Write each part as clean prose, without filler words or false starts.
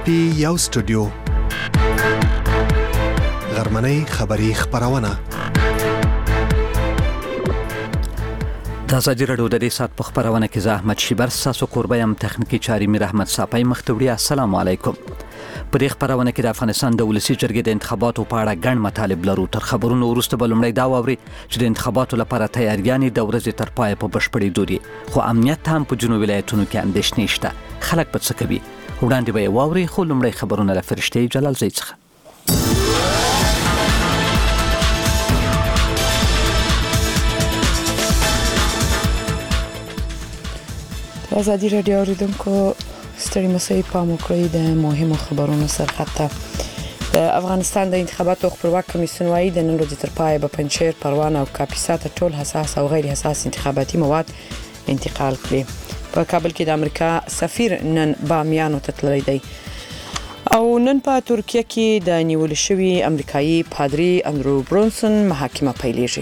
پټي یو سټوډیو غرمنۍ خبری خبرونه د ازادي راډیو د دې سات په خبرونه کې زه احمد شیبر ساسو قربه يم تخنیکی چاري میر احمد صاحب مختوړي السلام علیکم. په دې خبرونه کې د افغانستان د ولسی جرګې د انتخاباتو په اړه ګڼ مطالب لرو. تر خبرونو وروسته به لومړی دا واوري چې د انتخاباتو لپاره تیاریانې د ورځې تر پای په بشپړې دوري خو امنیت هم په جنوبي ولایتونو کې اندېښنې شته. خلک په څه کوي وړاندې به واوري خو لومړی خبرونه له فرشتي جلال زید څخه. ازادي راډیو اوریدونکو ستړي مسئ پام وکړئ د مهمو خبرونو سرخط ته. د افغانستان د انتخاباتو خپلواک کمیسیون وايي د نن ورځې تر پای به پنجشیر، پروانه او کاپیسا ته ټول حساس او غیر حساس انتخاباتي مواد انتقال کړي. په کابل کې د امریکا سفیر نن بامیانو ته تللی دی او نن په ترکیه کې د نیول شوی امریکایي پادری اندرو برونسن محاکمه پیلېږي.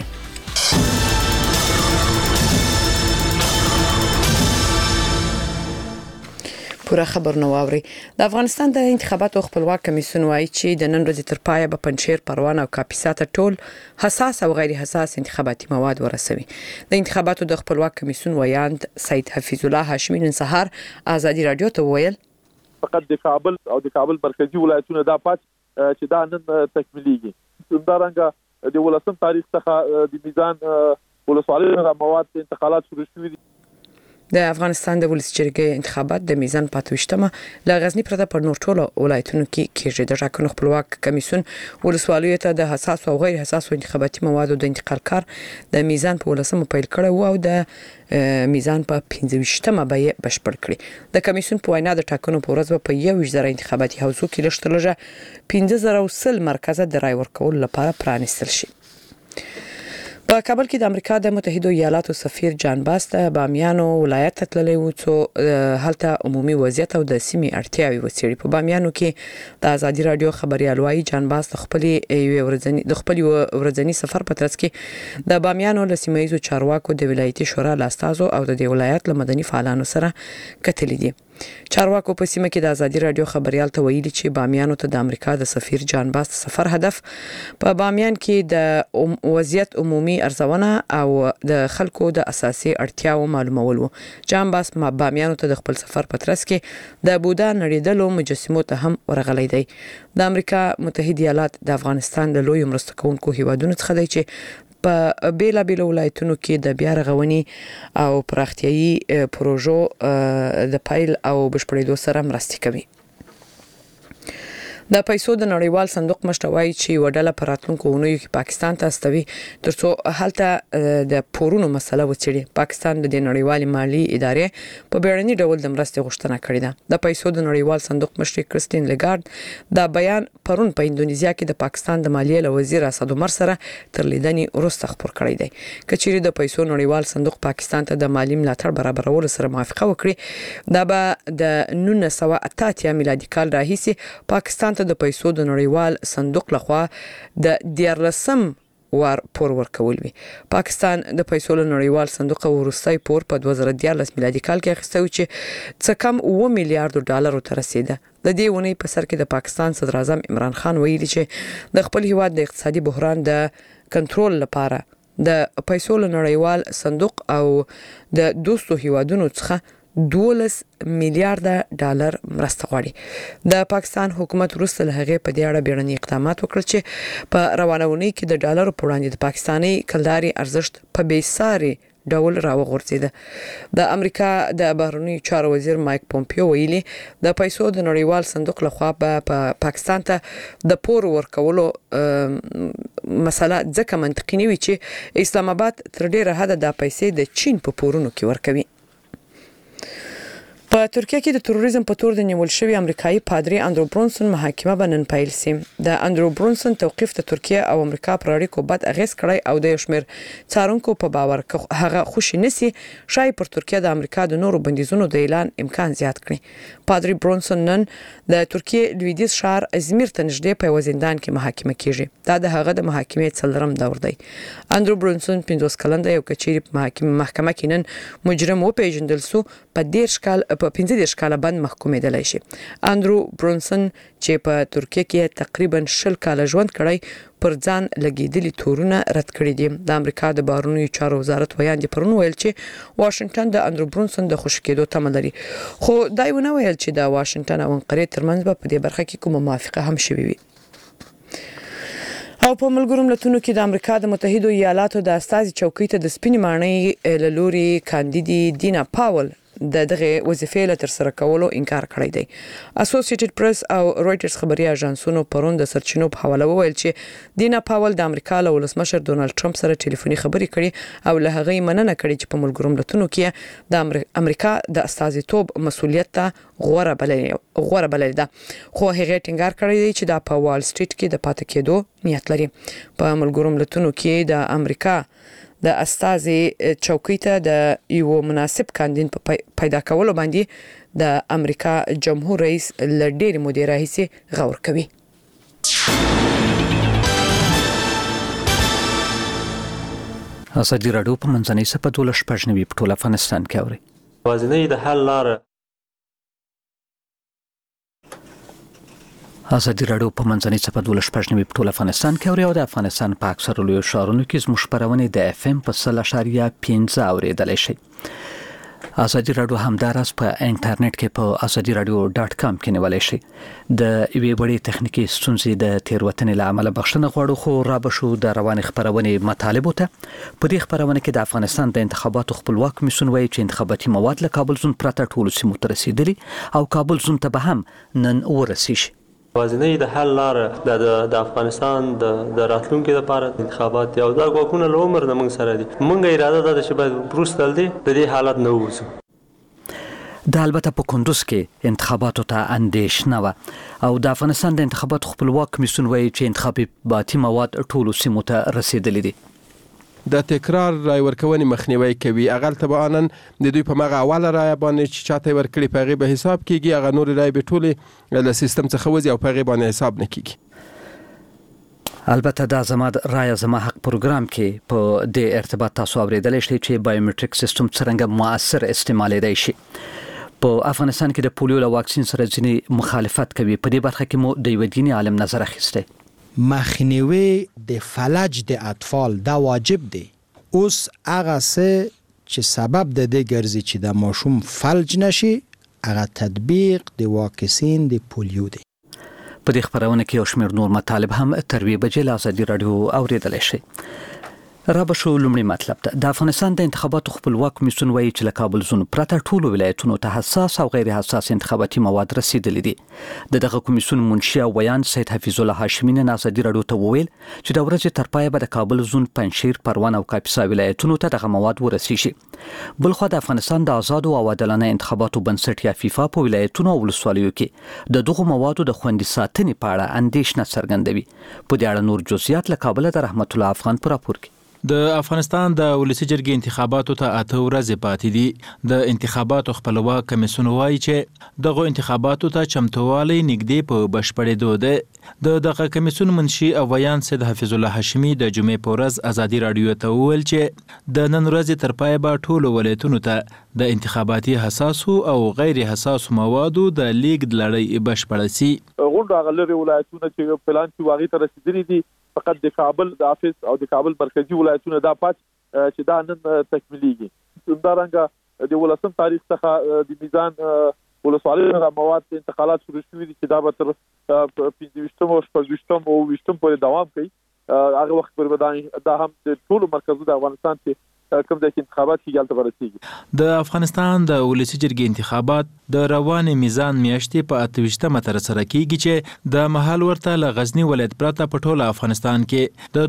پوره خبر نو واوري. د افغانستان د انتخاباتو خپلواک کمیسیون وايي چې د نن ورځې تر پایه به پنجشیر، پروانه او کاپیسا ته ټول حساس او غیر حساس انتخاباتي مواد ورسوي. د انتخاباتو د خپلواک کمیسیون ویاند سید حفیظ الله هاشمي نن سهار ازادي راډیو ته ویل فقط د کابل او د کابل مرکزی ولایتونو دا پات چې دا نن تکمیلېږي. همدارنګه د 18 تاریخ څخه د میزان ولسوالۍ مواد انتقالات شروع شوي دي. د افغانستان د ولسی جرګې انتخابات د میزان 25مه ل غزنی پرته پر نور ټولو ولایتونو کې کېږي. د ټاکنو خپلواک کمیسیون ولسوالیو ته د حساس او غیر حساس انتخاباتي موادو د انتقال کار د میزان په 18مه پیل کړ او د میزان په 25مه به بشپړ کړي. د کمیسیون په وینا د ټاکنو په ورځ په 1,000 انتخاباتي حوزو کې لږترلږه 15,000 مرکزه د رای ورکولو لپاره پرانیستل شي. په کابل کې د امریکا د متحده ایالاتو سفیر جان باست بامیانو ولایت ته تللی و چې هلته عمومي وضعیت او د سیمې اړتیاوې وڅېړي. په بامیانو کې د ازادي راډیو خبريال وايي جان باست خپل ورځنی سفر په ترڅ کې د بامیانو له سیمایي چارواکو د ولایتي شورا لاستازو او د ولایت له مدني فعالانو سره کتلې دي. چارواکو په سیمه کې د ازادي راډیو خبريال ته ویلي چې بامیانو ته د امریکا د سفیر جان باست سفر هدف په بامیان کې د وضعیت عمومي ارزونه او د خلکو د اساسي اړتیاو معلومول وو. جان باست بامیانو ته د خپل سفر په ترڅ کې د بودا نړیدلو مجسمو ته هم ورغلی دی. د امریکا متحده ایالات د افغانستان د لوی مرسته کوونکو هیوادونو څخه دی چې په بیلابیل ولایتونو کې د بیا رغونې او پراختیايي پروژو د پایل او بشپړېدو سره مرسته کوي. د پیسو د نړیوال صندوق مشر وايي چې وډاله پراتونکو ونوي کې پاکستان ته استوي ترڅو هلته د پورونو مسله وڅېړي. پاکستان د نړیوال مالی ادارې په بیړني ډول د مرستې غوښتنه کړې ده. د پیسو د نړیوال صندوق مشر کریستین لګارد دا بیان پرون په اندونیزیا کې د پاکستان د مالیې له وزیر اسد عمر سره تر لیدنې وروسته خبر کړی دی. کچېری د پیسو نړیوال صندوق پاکستان ته د مالی ملاتړ برابرولو سره موافقه وکړي دا به د 1988 میلادي کال راهیسې پاکستان ته د پیسو د نړیوال صندوق لخوا د 14 وار پور ورکول وي. پاکستان د پیسو له نړیوال صندوق وروستي پور په 2014 میلادي کال کې اخیسته چې څه کم 2 میلیارډ ډالر ته رسیده. د دې ونې په سر کې د پاکستان صدر اعظم عمران خان ویلي چې د خپل هیواد د اقتصادي بحران د کنټرول لپاره د پیسو له نړیوال صندوق او د دوستو هیوادونو څخه 12 میلیارډ ډالر مرسته غواړي. د پاکستان حکومت وروسته له هغه په دې اړه بیړني اقدامات وکړل چې په روانونی کې د ډالر په وړاندې د پاکستاني کلداري ارزښت په بیساري ډول راوغورځیده. د امریکا د بهرنیو چارو وزیر مایک پومپیو ویلي د پیسو د نړیوال صندوق لخوا په پاکستان ته د پور ورکولو مسله ځکه منطقي نه وي چې اسلام آباد تر ډیره حده د پیسې د چین په پورونو کې ورکوي. په ترکیه کې د تروریزم په تور د نیول شوی امریکایي پادری اندرو برونسن محاکمه به نن پیل شي. د اندرو برونسن توقیف د ترکیه او امریکا پر اړیکو بد اغیز کړی او د شمیر څارونکو په باور هغه خوشی نسی شای پر ترکیه د امریکا د نورو بندیزونو د اعلان امکان زیات کړي. پادری برونسن نن د ترکیه لویدیځ شهر ازمیر ته نږدې په زندان کې محاکمه کیږي. دا د هغه د محاکمې څلورم دور دی. اندرو برونسن 50 کلن دی او کچېری محکمه کې نن مجرم و پیژندل سو په 10 کال په په 15 کاله بند محکومېدلی شي. اندرو برونسن چې په ترکیه کې تقریبا 20 کاله ژوند کړی پر ځان لګیدلي تورونه رد کړي دي. د امریکا د بهرنیو چارو وزارت ویاندې پرون ویل چې واشنگټن د اندرو برونسن د خوشی کېدو تمه لري، خو دا ونه ویل چې د واشنگټن او انقرې ترمنځ په دې برخه کې کومه موافقه هم شوې وي. او په ملګرو ملتونو کې د امریکا د متحده ایالاتو د استازي چوکۍ ته د سپینې ماڼۍ له لوري کاندیدي دینا پاول دغه وظیفې له ترسره کولو انکار کړی دی. اسوسییټډ پریس او رويټرز خبري اژانسونو پرون د سرچینو په حواله وویل چې دینا پاول د امریکا له ولسمشر ډونالد ټرمپ سره ټلیفوني خبرې کړې او له هغه مننه کړې چې په ملګرو ملتونو کې د امریکا د استازیتوب مسؤلیت ته غوره بلل ده، خو هغه ټینګار کړی دی چې د په وال سټریټ کې د پاتې کېدو نیت لري. په ملګرو ملتونو کې د امریکا د استازي چوکۍ ته د یو مناسب کاندید په پیدا کولو باندې د امریکا جمهور رئیس لډیر مدیر راهیسي غور کوي. ازادي راډیو په منځنۍ سپه 12 په ټول افغانستان کې اوري. وازنې د حل لاره ازادي راډیو په منځنۍ سپه 12 په ټول افغانستان کې اوري او د افغانستان په اکثره لویو ښارونو کې زموږ خبرونه د اف ام په 0.5 اوریدلای شي. ازادي راډیو همدارس په انټرنیټ کې په azadiaradio.com کې نیولای شي. د یوې وړې تخنیکی ستونزې د تیروتنې له امله بخښنه غواړو، خو را بشو د رواني خبرونې مطالبه ته. په دې خبرونه کې د افغانستان د انتخاباتو خپلواک کمیسیون وایي چې انتخاباتي مواد له کابل زون پرته ټولو سیمو ته رسیدلي او کابل زون ته به هم نن ورسیږي. وازنې د حل لاره د افغانستان د راتلونکو لپاره انتخابات او دا غوښتنه له عمر نه موږ سره دي. موږ اراده ده چې باید پروستل دي د دې حالت نه ووځو. د البته په کندوز کې انتخاباتو ته اندېښنه و او د افغانستان د انتخاباتو خپلواک کمیسیون وایي چې انتخاباتي مواد ټولو سیمو ته رسیدلي دي. د تکرار رای ورکونې مخنیوي کوي. اغل تبعانن د دوی په مغه اوله رای باندې چې چاته ورکړي په غیبه حساب کیږي، هغه نور رای به ټوله له سیستم څخه وځي او په غیبه باندې حساب نه کیږي. البته دا زما رای زما حق پروګرام کې په دې ارتباط تاسو اوریدل شئ چې بایومټریک سیستم څنګه مؤثر استعمالېدای شي. په افغانستان کې د پولیو له واکسین سره ځینې مخالفت کوي. په دې برخه کې مو د یو دیني عالم نظر اخیسته. مخنیوي د فلج د اطفال دا واجب دی. اوس هغه څه چې سبب د دې ګرځي چې د ماشوم فلج نشي هغه تطبیق د واکسین د پولیو دی. په دې خبرونه کې یو شمېر نور مطالب هم تر وی بجې له ازادي راډیو اوریدل شي. را بشو لومړی مطلب ته د افغانستان د انتخاباتو خپلواک کمیسیون وایي چې له کابل زون پرته ټولو ولایتونو ته حساس او غیر حساس انتخاباتي مواد رسیدلي دي. دغه کمیسیون منشي او ویان سید حفیظ الله هاشمي نن ازادي راډیو ته وویل چې د ورځې تر پایه به د کابل زون، پنجشیر، پروان او کاپیسا ولایتونو ته دغه مواد ورسیږي. بلخو د افغانستان د آزادو او عادلانه انتخاباتو بنسټ یا فیفا په ولایتونو او ولسوالیو کې د دغه موادو د خوندي ساتنې په اړه اندېښنه څرګندوي. په دې اړه نور جزئیات له کابل د رحمت الله افغان پر راپور کې. د افغانستان د ولسی جرګې انتخاباتو ته 8 ورځې پاتې دي. د انتخاباتو خپلواک کمیسیون وایي چې دغه انتخاباتو ته چمتووالی نږدې په بشپړېدو ده. دغه کمیسیون منشي او ویان سید حفیظ الله هاشمي د جمعې په ورځ ازادي راډیو ته وویل چې د نن ورځې تر پایه به ټولو ولایتونو ته د انتخاباتي حساسو او غیر حساسو موادو د لیږد لړۍ بشپړه سي. غونډه غلري ولایتونه چې پلان کې واغې ته رسیدلي دي، فقط د کابل د افیس او د کابل مرکزی ولایتونه دا پات چې دا نن تکمیلېږي. همدارنګه د 18 تاریخ څخه د میزان ولسوالیو مواد انتقالات شروع شوي دي چې دا به تر 25 او 26 او 20 پورې دوام کوي. هغه وخت پر دا هم د ټولو مرکزو د افغانستان کې کوم ځای کې انتخابات کیږي ته ورسیږي. د افغانستان د ولسی جرګې انتخابات د روان میزان میاشتې په 28 تر سره کیږي چې د محل ورته ل غزنی ولایت پرته په ټول افغانستان کې د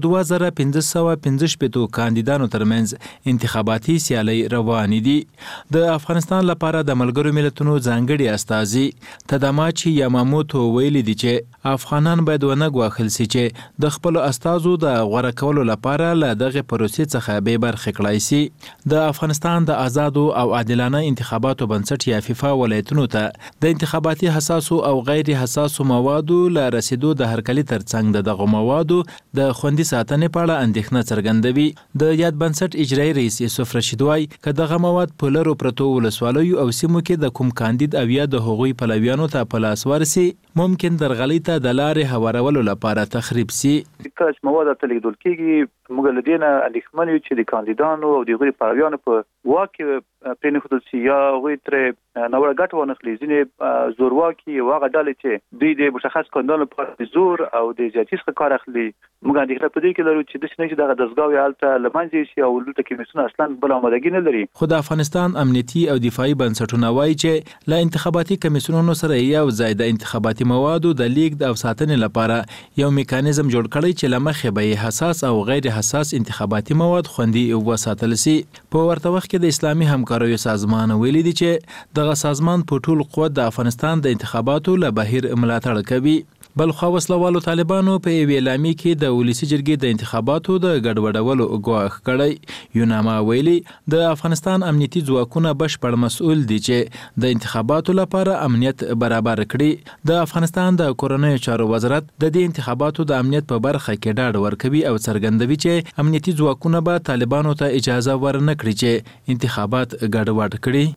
2515 کاندیدانو ترمنځ انتخاباتي سیالي روان دي. د افغانستان لپاره د ملګرو ملتونو ځانګړي استازي تداماچی یاماموتو ویلي دي چې افغانان باید ونه غواخل سي چې د خپل استازو د غوړه کولو لپاره له دغه پروسې څخه به برخه کړلای شي. د افغانستان د آزادو او عادلانه انتخاباتو بنسټ یا فیفا ولایتونو ته د انتخاباتي حساسو او غیر حساسو موادو له رسیدو د هرکلي ترڅنګ دغه موادو د خوندي ساتنې په اړه اندېښنه څرګندوي. د یاد بنسټ اجرایي رئیس یوسف رشید وایي که دغه مواد په لرو پرتو ولسوالیو او سیمو کې د کوم کاندید او یا د هغوی پلویانو ته په لاس ورسي ممکن درغلي ته د لارې هوارولو لپاره تخریب سي. کله چې مواد ته لیږدول کېږي موږ له دې نه اندېښمن یو چې د کاندیدانو او د هغوی پلویانو په واک کې پرېنښودل شي یا هغوی ترې ناوړه ګټه وانخلي. ځینې زورواکي او هغه ډلې چې دوی د مشخص کاندیدانو لپاره د زور او د زیاتي څخه کار اخلي موږ اندېښنه په دې کې لرو چې داسې نه چې دغه دستګاوې هلته له منځه شي او دلته کمیسیون اصلا بله آمادګي نه لري. خو د افغانستان امنیتي او دفاعي بنسټونه وایي چې له انتخاباتي کمیسیونونو سره یو ځای د انتخاباتي موادو د لیږد او ساتنې لپاره یو میکانیزم جوړ کړی چې له مخې به حساس او غیر حساس انتخاباتي مواد خوندي وساتل شي. په ورته وخت کې د اسلامي همکاریو سازمان ویلي دی چې دغه سازمان په ټول قوت د افغانستان د انتخاباتو له بهیر ملاتړ کوي. بلخوا وسلوالو طالبانو په یوې اعلامیه کې د ولسي جرګې د انتخاباتو د ګډوډولو ګواښ کړی. یوناما ویلي د افغانستان امنیتي ځواکونه بشپړ مسؤل دي چې د انتخاباتو لپاره امنیت برابر کړي. د افغانستان د کورنیو چارو وزارت د دې انتخاباتو د امنیت په برخه کې ډاډ ورکوي او څرګندوي چې امنیتي ځواکونه به طالبانو ته اجازه ورنه کړي چې انتخابات ګډوډ کړي.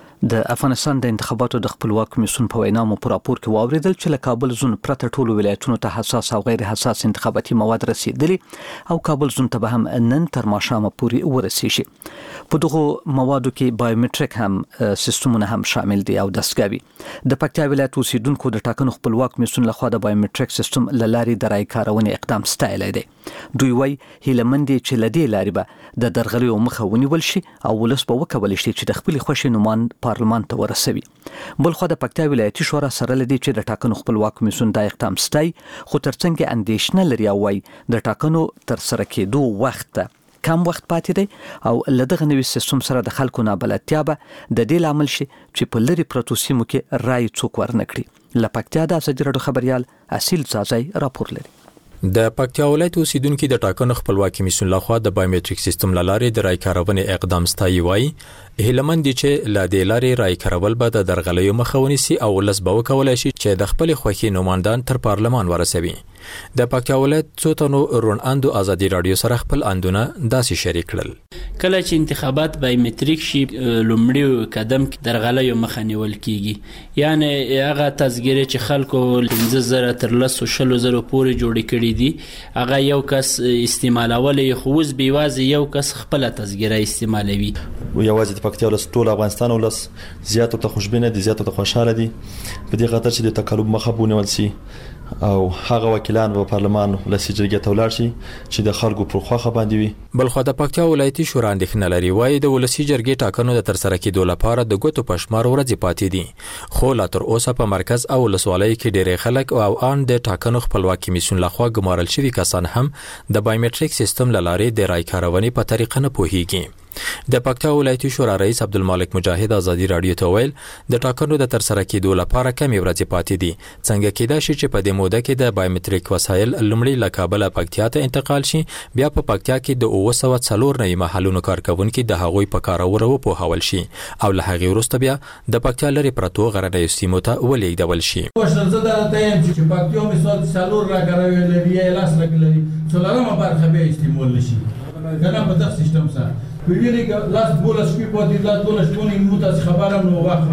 د افغانستان د انتخاباتو د خپلواک کمیسیون په وینا مو په راپور کې واوریدل چې له کابل زون پرته ټولو ولایتونو ته حساس او غیر حساس انتخاباتي مواد رسیدلي او کابل زون ته به هم نن تر ماښامه پورې ورسیږي. په دغه موادو کې بایومټریک هم سیستمونه هم شامل دي او دستګاوي. د پکتیا ولایت اوسیدونکو د ټاکنو خپلواک کمیسیون لخوا د بایومټریک سیستم له لارې د رای کارونې اقدام ستایلی دی. دوی وایي هیلهمند دي چې له دې لارې به د درغلیو مخه ونیول شي او ولس به وکولی شي چې د خپلې خوښې نومان پارلمان ته ورسوي. بلخوا د پکتیا ولایتي شورا سره لدی چې د ټاکنو خپلواک کمیسیون د اقدام ستای خو ترڅنګ اندېښنه لري او وايي د ټاکنو تر سره کېدو وخت کم وخت پاتې دی او لدغه نوي سیستم سره د خلکو نابلدتیا به د دې لامل شي چې په لری پروتو سیمو کې رای څوک ورنکړي. له پکتیا د ازادي راډیو خبريال اصیل ځاځي راپور لري. د پکتیا ولایت اوسیدونکو د ټاکنو خپلواک کمیسیون لخوا د بایومټریک سیستم لارې د رای کارونې اقدام ستایي وایي هیلمند دي چې لا د لارې رای کارول به د درغلیو مخه ونیسي او ولس به وکولای شي چې د خپل خوښي نوماندان تر پارلمان ورسوي. د پکتیا ولایت څو تنو رون اندو ازادي راډیو سره خپل اندونه داسې شریک کړل. کله چې انتخابات بایومټریک شي لومړی قدم درغلیو مخه نیول کیږي. یعنی هغه تذکره چې خلکو 15000 تر 100,000 پورې جوړ کړي دي هغه یو کس استعمالول خو اوس بیوازي یو کس خپل تذکره استعمالوي. یوازې د پکتیا ولس ټول افغانستان ولس زیاتو ته خوشبینه دي زیاتو ته خوشاله دي په دې خاطر چې د تقلب مخه بونول سي او هغه وکیلان په پارلمان ولسی جرګې ته ولاړ شي چې د خلکو پر خواخه باندې وي. بلخو د پکتیا ولایتي شورا اندېښنه لري وایي د ولسی جرګې ټاکنو د ترسره کېدو لپاره د ګوتو پشمار ورځې پاتې دي خو لا تر اوسه په مرکز او ولسوالۍ کې ډېری خلک او ان د ټاکنو خپلواک کمیسیون لخوا ګمارل شوي کسان هم د بایومټریک سیستم لارې د رای کارونې په طریقه نه پوهیږي. د پکتیا ولایتي شورا رئیس عبدالمالک مجاهد ازادي راډیو ته ویل د ټاکنو د ترسره کېدو لپاره کمې ورځې پاتې دي. څنګه کېدای شي چې په دې موده کې د بایومټریک وسایل لومړی له کابل پکتیا ته انتقال شي بیا په پکتیا کې د 904 نوي محلونو کارکونکو د هغوی په کارولو پوهول شي او له هغې وروسته بیا د پکتیا لري پرتو غرنیو سیمو ته ولېږدول شي. زه دا ته چې پکتیا مثال څلور راګروي لري یا لاس راګلري څلورمه برخه به استعمال نشي کنه په دغه سیستم سره ویری لاس بولس کې په دې لاس بولس ټونی موږ خبره نو وخت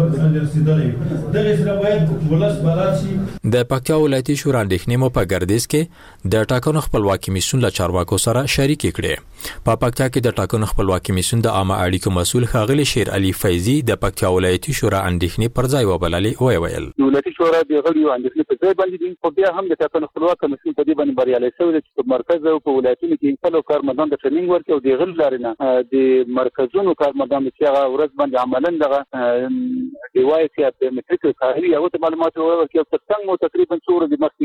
رسیدلې دغه سره باید بولس بلار شي. د پکتیا ولایتي شورا اندېښنې مو په ګردیز کې د ټاکنو خپلواک کمیسیون له چارواکو سره شریک کړي. په پکتیا کې د ټاکنو خپلواک کمیسیون د عامه اړیکو مسؤل ښاغلي شیر علي فیضي د پکتیا ولایتي شورا اندېښنې پر ځای وبللې ویل ولایتي شورا د غړیو اندېښنې په ځای باندې دي خو بیا هم د ټاکنو خپلواک کمیسیون په دې باندې بریالي شوی چې په مرکز او په ولایتونو کې خپل کارمندان د ټریننګ ورکړي او د غل لارې د مرکزونو کارمندان چې هغه ورځ باندې عملاً دغه ډیوایس یا د میټریک کاري او د معلوماتو ورکړي او څنګه تقریبا څو ورځې مخکې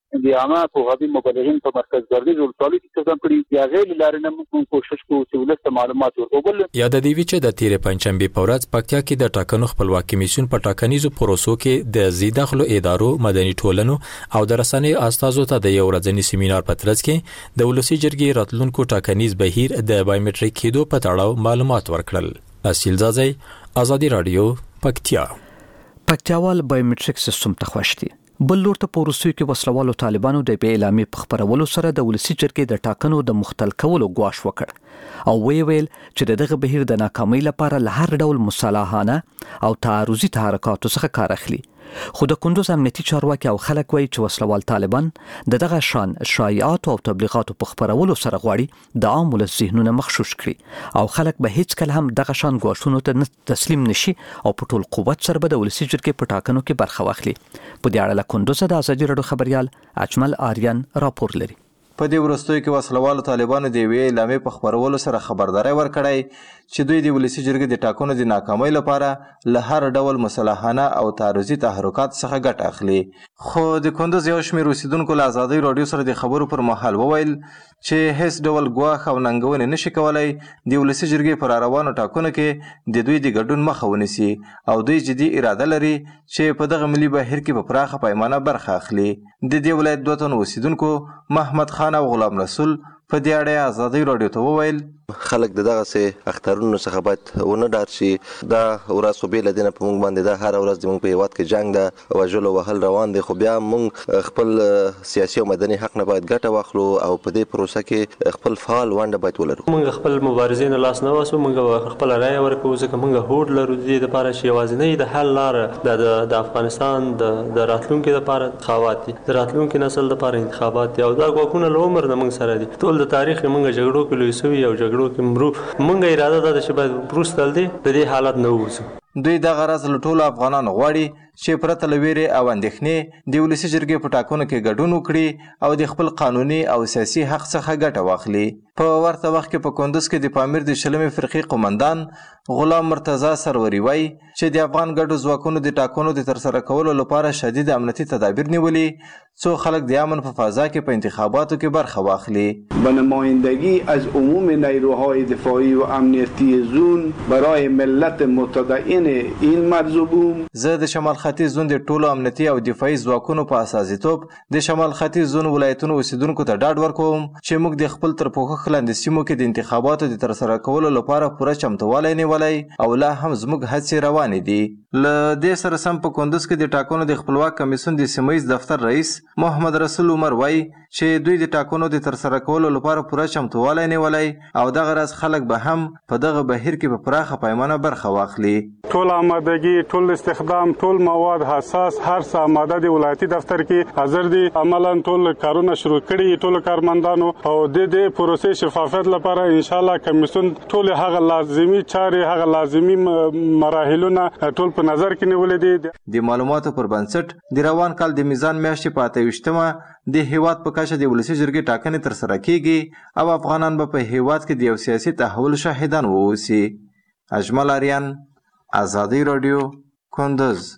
د عامه پوهاوي مبلغین په مرکز ګردیز ولسوالۍ کې څنګه کړی یا غیر لارې نه موږ کوشش کوو چې ولست معلومات ورکول. یا د دې چې د تیرې پنځشنبه په ورځ پکتیا کې د ټاکنو خپلواکي کمیسیون په ټاکنیزو پروسو کې د زیداخلو ادارو مدني ټولنو او د رسنۍ استازو ته د یو ورځني سیمینار په ترڅ کې د ولسی جرګې راتلونکو ټاکنیز بهیر د بایومټریک کېدو په تړاو معلومات ورکړل. اصیل زازی، آزادی رادیو، پکتیا. پکتیاوال بایومټریک سیستم ته خوښ دي. بل لور ته پروسې کې وسلوالو طالبانو د بې اعلامي په خبرولو سره د ولسی جرګې د ټاکنو د مختل کولو غواړ وکړ او ویل چې دغه بهیر د ناکامۍ لپاره له هر ډول مصالحانه او تعارضي تحرکاتو څخه کار اخلي. خو د کندوز امنیتي چارواکي او خلک وایي چې وسلوال طالبان دغه شان شایعات او تبلیغاتو په خبرولو سره غواړي د عام ولس ذهنونه مغشوش کړي او خلک به هیڅ کله هم دغه شان غواړونو ته تسلیم نشي او په ټول قوت سره به د ولسی جرګې په ټاکنو کې برخه واخلي. په دې اړه له کندوز د ازادي رادیو خبريال اجمل آریان راپور لري. په دې وروستیو کې وسلوالو طالبانو د وی اعلامي په خبرولو سره خبرداري ورکړی چې دوی د ولسی جرګې د ټاکنو د ناکامۍ لپاره له هر ډول مصالحانه او تعارضي تحرکات څخه ګټه اخلي. خو د کندوز یو شمېر اوسیدونکو له ازادي رادیو سره د خبرو پر مهال وویل چې هیڅ ډول ګواښ او ننګونې نشي کولای د ولسی جرګې پر روانو ټاکنو کې د دوی د ګډون مخه ونیسي او دوی جدي اراده لري چې په دغه ملي بهیر کې په پراخه پیمانه برخه اخلي. د دې ولایت دوه تن اوسیدونکو محمد خان او غلام رسول په دې اړه ازادي رادیو ته وویل خلک دغه سه اخترونو څخه باید ونه ډار شي. دا ورځ خو به لدینه په موږ باندې دا هر ورځ د موږ په هیواد کې جنگ ده وژل او وهل روان دي، خو بیا موږ خپل سیاسي او مدني حق نه باید ګټه واخلو او په دې پروسه کې خپل فعال ونډه باید ولرو. موږ خپل مبارزین لاس نه واسو، موږ خپل رائے ورکوو ځکه موږ هوډ لرو د دې لپاره چې یوازینی د حل لار د افغانستان د راتلونکو لپاره انتخابات دي، د راتلونکو نسل لپاره انتخابات دي او دا غوښنه له عمر نه موږ سره دي. ټول د تاریخ موږ جګړو کې لوي سوي او جګړو کې مرو موږ اراده ده چې باید پروستل دي د دې حالت نه ووځو. دوی د غرض له ټولو افغانانو غواړي چې پرته له ویرې او اندېښنې د ولسی جرګې په ټاکنو کې ګډون وکړي او د خپل قانوني او سیاسي حق څخه ګټه واخلي. په ورته وخت کې په کندوز کې د پامیر د شلمې فرقې قومندان غلام مرتضی سروري وایي چې د افغان ګډو ځواکونو د ټاکنو د ترسره کولو لپاره شدید امنیتي تدابیر نیولي څو خلک د امن په فضا کې په انتخاباتو کې برخه واخلي. به نمایندگی از عموم نیروهای دفاعی و امنیتی زون برای ملت متدین این مرزوبوم. زه د شمال ختیځ زون د ټولو امنیتي او دفاعي ځواکونو په اساسیتوب د شمال ختیځ زون ولایتونو اوسیدونکو ته ډاډ ورکوم چې موږ د خپل تر پوښښ لاندې سیمو کې د انتخاباتو د ترسره کولو لپاره پوره چمتووالی نیولی او لا هم زموږ هڅې روانې دي. له دې سره سم په کندوز کې د ټاکنو د خپلواک کمیسیون د سیمه ییز دفتر رئیس محمد رسول عمر وایي چې دوی د ټاکنو د ترسره کولو لپاره پوره چمتووالی نیولی او دغه راز خلک به هم په دغه بهیر کې په پراخه پیمانه برخه واخلي. ټول آمادگی، ټول استخدام، ټول مواد حساس، هر څه آماده دی ولایتي دفتر کې حاضر دي. عملاً ټول کارونه شروع کړي ټول کارمندانو او د دې پروسې شفافیت لپاره ان شاء الله کمیسیون ټول هغه لازمي چارې هغه لازمي مراحلونه ټول په نظر کې نیولې دي. د معلوماتو پر بنسټ د روان کال د میزان میاشتې په 28مه د هیواد په کچه د ولسی جرګې ټاکنې ترسره کیږي او افغانان به په هیواد کې د یو سیاسي تحول شاهدان واوسي. اجمل آریان، آزادی رادیو، کندوز.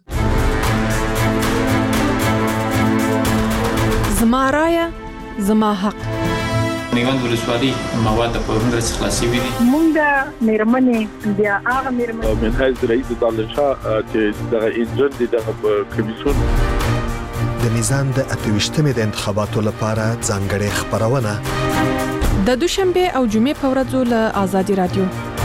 زما رایه زما حق. میوند ولسوالۍ مواد په ورنډ خلاصي وي. مونږه مېرمنې بیا هغه مېرمنې من حیث رئیس دالشا چې دغه انجن دي دغه کمیسیون د میزان د 28مې د انتخاباتو لپاره ځانګړې خبرونه د دوشنبه او جمعې په ورځو له آزادي رادیو.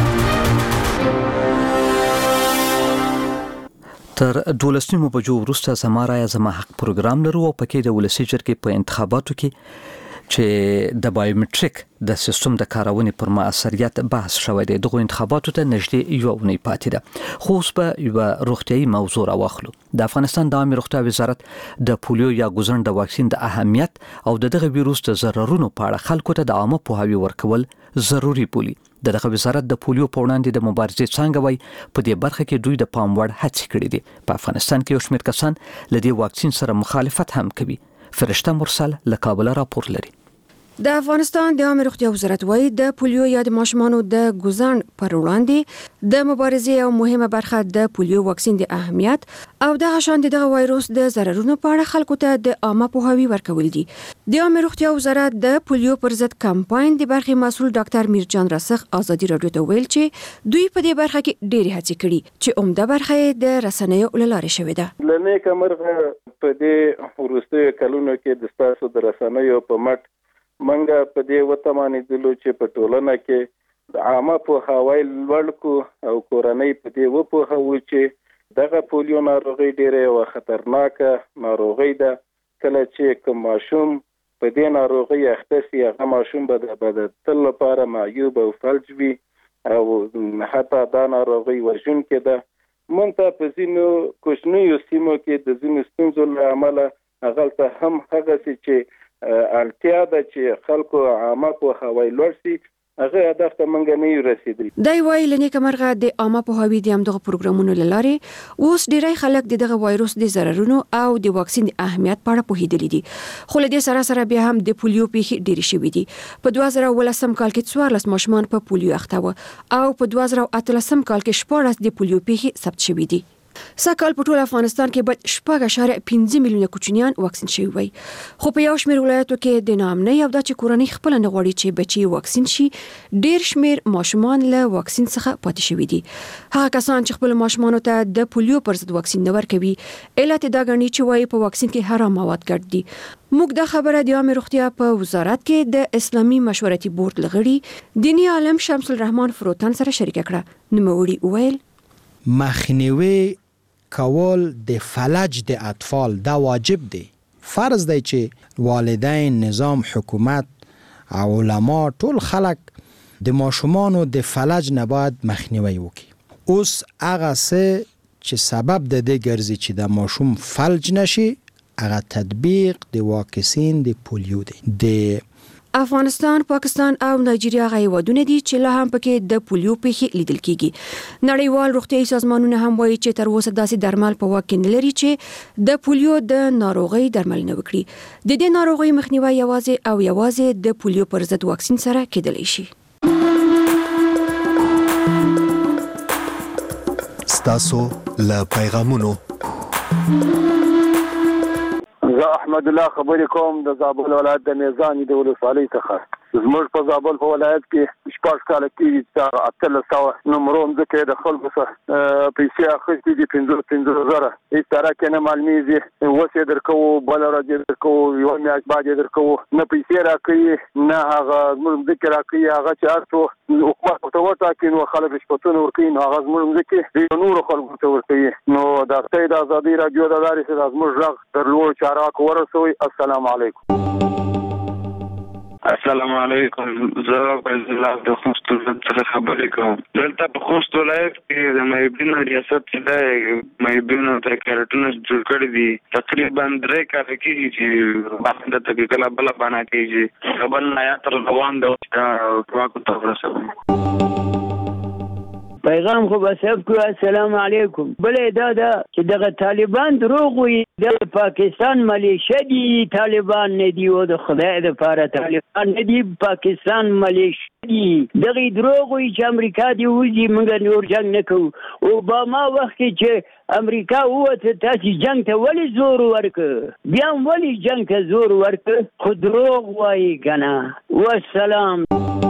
تر 12 بجو وروسته زما رایه زما حق پروګرام لرو او پکې د ولسی جرګې په انتخاباتو کې چې د بایومټریک د سیستم د کارونې پر مؤثریت بحث شوی دی. دغه انتخاباتو ته نږدې یو اونۍ پاتې ده. خو اوس به یو روغتیايي موضوع راواخلو. د افغانستان د عامه روغتیا وزارت د پولیو یا ګوزن د واکسین د اهمیت او دغه ویروس د ضررونو په اړه خلکو ته د عامه پوهاوی ورکول ضروری بولي. دغه وزارت د پولیو په وړاندې د مبارزې څنګه وای په دې برخه کې دوی د پام وړ هڅې کړې دي. په افغانستان کې یو شمېر کسان له دې واکسین سره مخالفت هم کوي. فرشته مرسل له کابل راپور لري. د افغانستان د عامه روغتیا وزارت وايي د پولیو یا د ماشومانو د ګوزن پر وړاندې د مبارزې یو مهمه برخه د پولیو واکسین د اهمیت او د غشان دغه وایروس د ضررونو په اړه خلکو ته د عامه پوهاوی ورکول دي. د عامه روغتیا وزارت د پولیو پر ضد کمپاین د برخې مسؤل ډاکټر میرجان راسخ ازادي رادیو ته ویل چې دوی په دې برخه کې ډېری هڅې کړي چې عمده برخه د رسنیو له لارې شوې ده. لنه کمرغه په دې وروستیو کلونو کې د ستاسو د رسنیو په مټ منګه په دې وتمانېدلو چې په ټولنه کې د عامه پوهاوی لوړ کو او کورنۍ په دې وپوهوي چې دغه پولیو ناروغي ډېره یوه خطرناکه ناروغي ده. کله چې کوم ماشوم په دې ناروغي اخته سي هغه ماشوم به د تل لپاره معیوب او فلج وي او حتی دا ناروغي وژونکې ده. مونږ په ځینو کوچنیو سیمو کې د ځینو ستونزو له امله هغلته هم هغسې چې اړتیا ده چې خلکو عامه پوهاوی لوړ شي هغه هدف ته مونږ نه یو رسیدلی. دا وایي لنی کمرغه د عامه پوهاوی د همدغه پروګرامونو له لارې اوس ډیری خلک دغه وایروس د ضررونو او د واکسین د اهمیت په اړه پوهیدلي دي. خو له دې سره بیا هم د پولیو پیښې ډیرې شوې دي. په 2018 کال کې 14 ماشومان په پولیو اخته و او په 2018 کال کې 14 د پولیو پیښې ثبت شوې دي. سکهال په ټول افغانستان کې باید 4.5 میلیونه کوچنیان واکسین شوي وي. خو په یو شمېر ولایتو کې د ناامنۍ او د چې کورنۍ خپل نه غواړي چې بچي واکسین شي ډیر شمېر ماشومان له واکسین څخه پاتې شوي دي. هغه کسان چې خپل ماشومان ته د پولیو پر ضد واکسین نه ورکوي علت دا ګڼي چې وايي په واکسین کې حرام مواد ګډ دي. موږ د خبره د عامه روغتیا په وزارت کې د اسلامي مشورتي بورډ لغړي دینی عالم شمس الرحمن فروتان سره شریک کړه. نوموړي وویل مخنیوي کول د فلج د اطفال دا واجب دی. فرض دی چې والدین، نظام، حکومت او علما ټول خلک د ماشومانو د فلج نه باید مخنیوي وکړي. اوس هغه څه چې سبب د دې ګرځي چې د ماشوم فلج نشي هغه تطبیق د واکسین د پولیو دی. د افغانستان، پاکستان او نایجیریا هیوادونه دي چې لا هم پکې د پولیو پیښې لیدل کیږي. نړیوال روغتیايي سازمانونه هم وایي چې تر اوسه داسې درمل په واک کې نه لري چې د پولیو د ناروغۍ درملنه وکړي. د دې ناروغۍ مخنیوی یوازې د پولیو پر ضد واکسین سره کېدلی شي. ستاسو له پیغامونو زه احمد الله خبرې کوم د زابل ولایت د میزانې د ولسوالۍ څخه. زموږ په زابل په ولایت کې 14 کاله کېږي چې 1300 نمرو مځکې د خلکو څخه پیسې اخیستې دي 15,000 هېڅ طرح کې نه معلومېږي. اوس یې درکوو، بله ورځ یې درکوو، یوه میاشت بعد یې درکوو، نه پیسې راکوي نه هغه زموږ مځکې راکوي. هغه چې هر څو حکومت ورته وټاکي نو خلک رشوتونه ورکوي نو هغه زموږ مځکې نورو خلکو ته ورکوي. نو د د ازادي راډیو د لارې چې زموږ غږ تر لوړو چارواکو ورسوي. السلام علیکم. السلام علیکم. زه فیض الله د خوست ولایت څخه خبرې کوم. دلته په خوست ولایت کې د محبین ریاست چې د محبینو ته کارټونه جوړ کړي دي تقریبا 3 کاله کېږي چې باندې ته کله بله بنا کېږي خبر نه یا تر روان ده ټواکو ته ورسوي. پیغام خو بسب کو السلام علیکم. بلې دا چې دغه طالبان دروغ وي د پاکستان ملیشه دي، طالبان نه دي او د خدای د پاره طالبان نه دي، پاکستان ملیشه دي. دغه دروغ وي چې امریکا دی وځي موږ نور جنگ نه کوو. اوباما وخت چې امریکا ووته تاسو جنگ ته ولی زور ورکړ بیا ولی جنگ ته زور ورکړ خو دروغ وایي کنه. والسلام.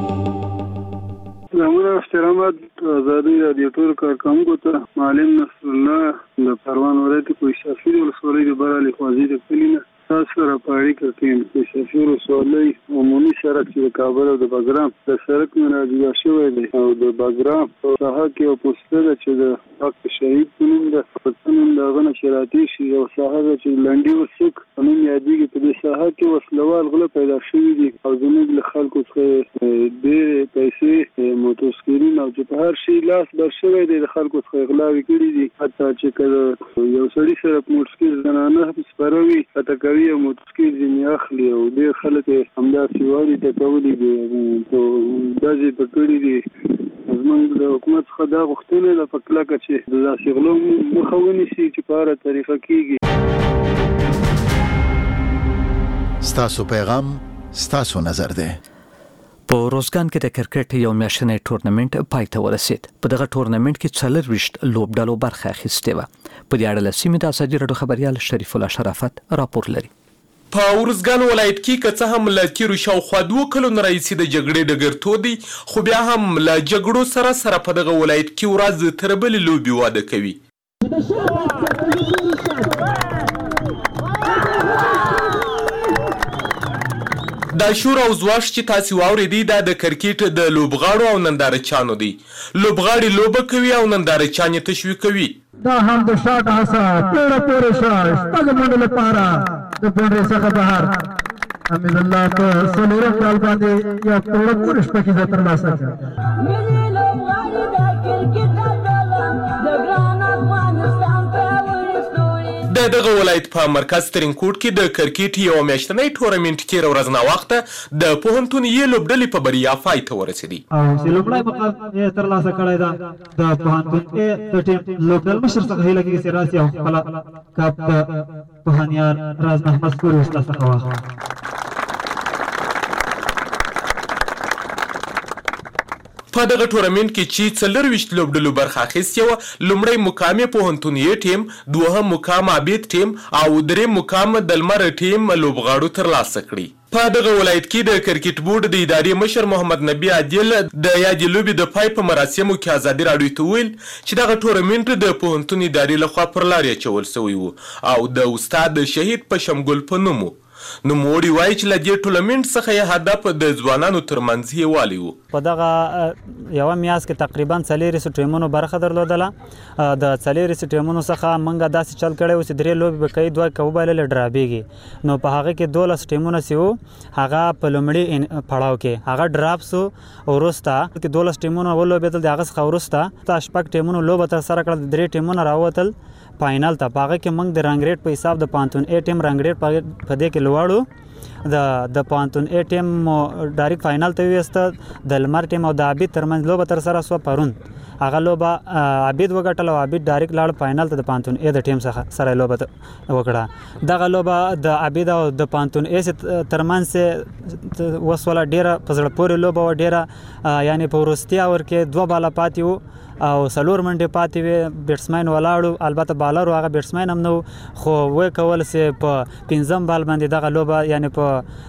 زموږ احترامات ازادي رادیو ټول کارکوونکو ته معلم نصر الله د پروان ولایت کوی شافي ولسوالۍ د برالي خوازي د کلینه تاسو سره په اړیکه کې کوی شافي ولسوالۍ عمومي سړک چې د کابل او د بګرام د سړک مناجګه شوی دی او د بګرام په ساحه کې او پوسټر چې د حق شهید په نوم د پښتون د غنه شراتي شي او ساحه چې لنډي وسک په نوم یادېږي. په دې ساحه کې وسلوال غله پیدا شوي دي او زموږ له خلکو څخه ډېرې پیسې موټرسکلین او چې په هر شي لاس بر شوی دی د خلکو څخه غلاوې کړي دي. حتی چې کله یو سړي سره په موټرسکل زنانه سپروي فتکوي او موټرسکل ځینې اخلي او ډېر خلک همداسې واري ته کولی دي داسې په کړي دي. زموږ د حکومت څخه دا غوښتنه ده په کلکه چې د داسې غلو مخه ونیسي چې په هره طریقه کېږي. ستاسو پیغام ستاسو نظر دی؟ په روزګان کې د کرکټ یو میاشتنی ټورنمنت پای ته ورسید. په دغه ټورنمنت کې 24 لوبډلو برخه اخیستې وه. په دې اړه له سیمې د ازادي راډیو خبریال شریف الله شرافت راپور لري. په ورزګان ولایت کې که څه هم له تیرو شاوخوا 2 کلونو راهیسې د جګړې ډګر تود دی، خو بیا هم له جګړو سره په دغه ولایت کې ورځ تر بلې لوبې واده کوي. دا شور او زواش چې تاسو واورېدئ دا د کرکټ د لوبغاړو او نندارچیانو دی. لوبغاړي لوبه کوي او نندارچیان یې تشویقوي. دا هم د شاټ هڅه پیړه پورې شاټ شپږ منډو لپاره د بونډري څخه بهر امین الله په څلورم کال باندې یو پیړه پورې شپږ عزت ترلاسه کړ. د دغه ولایت په مرکز ترینکوټ کې د کرکټ یو میاشتنی ټورنمنت تېره ورځ ناوخته د پوهنتون یې لوبډلې په بریا پای ته ورسېدې. او چې لومړی مقام یې ترلاسه کړی ده د پوهنتون د ټیم لوبډل مشر څخه هیله کېږي چې راسي او خپله کپ د پوهنیار راز محمد پورې وسله څخه واخلي. په دغه ټورنمنت کې چې 24 لوبډلو برخه اخیستې وه، لومړی مقام یې پوهنتون یې ټیم، دوهم مقام عابد ټیم او دریم مقام د لمر ټیم لوبغاړو ترلاسه کړي. په دغه ولایت کې د کرکټ بورډ د ادارې مشر محمد نبی عادل د یادې لوبې د پای په مراسمو کې ازادي راډیو ته وویل چې دغه ټورنمنت د پوهنتون ادارې لخوا پر لار اچول شوی و او د استاد شهید پشمګل په نوم و. نوموړي وایي چې له دې ټورنمنت څخه یې هدف د ځوانانو ترمنځ یووالی و. په دغه یوه میاشت کې تقریبا 4 ټیمونو برخه درلودله. د 4 ټیمونو څخه موږ داسې چل کړی و چې 3 لوبې به کوي، 2 که وبایللې ډرابېږي. نو په هغه کې 12 ټیمونه چې وو هغه په لومړي پړاو کې هغه ډراپ سو. وروسته کې 12 ټیمونه ولوبېدل، د هغه څخه وروسته 6 ټیمونو لوبه ترسره کړه، 3 ټیمونه راووتل فاینل ته. په هغه کې موږ د رنګ ریټ په حساب د پوهنتون A ټیم رنګ ریټ په دې کې لوړو. د پوهنتون A ټیم ډایرکټ فاینل ته ویسته. د لمر ټیم او د عابد ترمنځ لوبه ترسره سوه پرون. هغه لوبه عابد وګټله او عابد ډایرکټ لاړ فاینل ته د پوهنتون A د ټیم سره لوبه وکړه. دغه لوبه د عابد او د پوهنتون A ترمنځ وسوله ډېره په زړه پورې لوبه وه. ډېره یعنې په وروستي اور کې 2 باله پاتې وو او 4 منډې پاتې وې. بیټسمین ولاړو، البته بالر هغه بیټسمین هم نه و، خو ویې کول چې په 5م بال باندې دغه لوبه یعنې په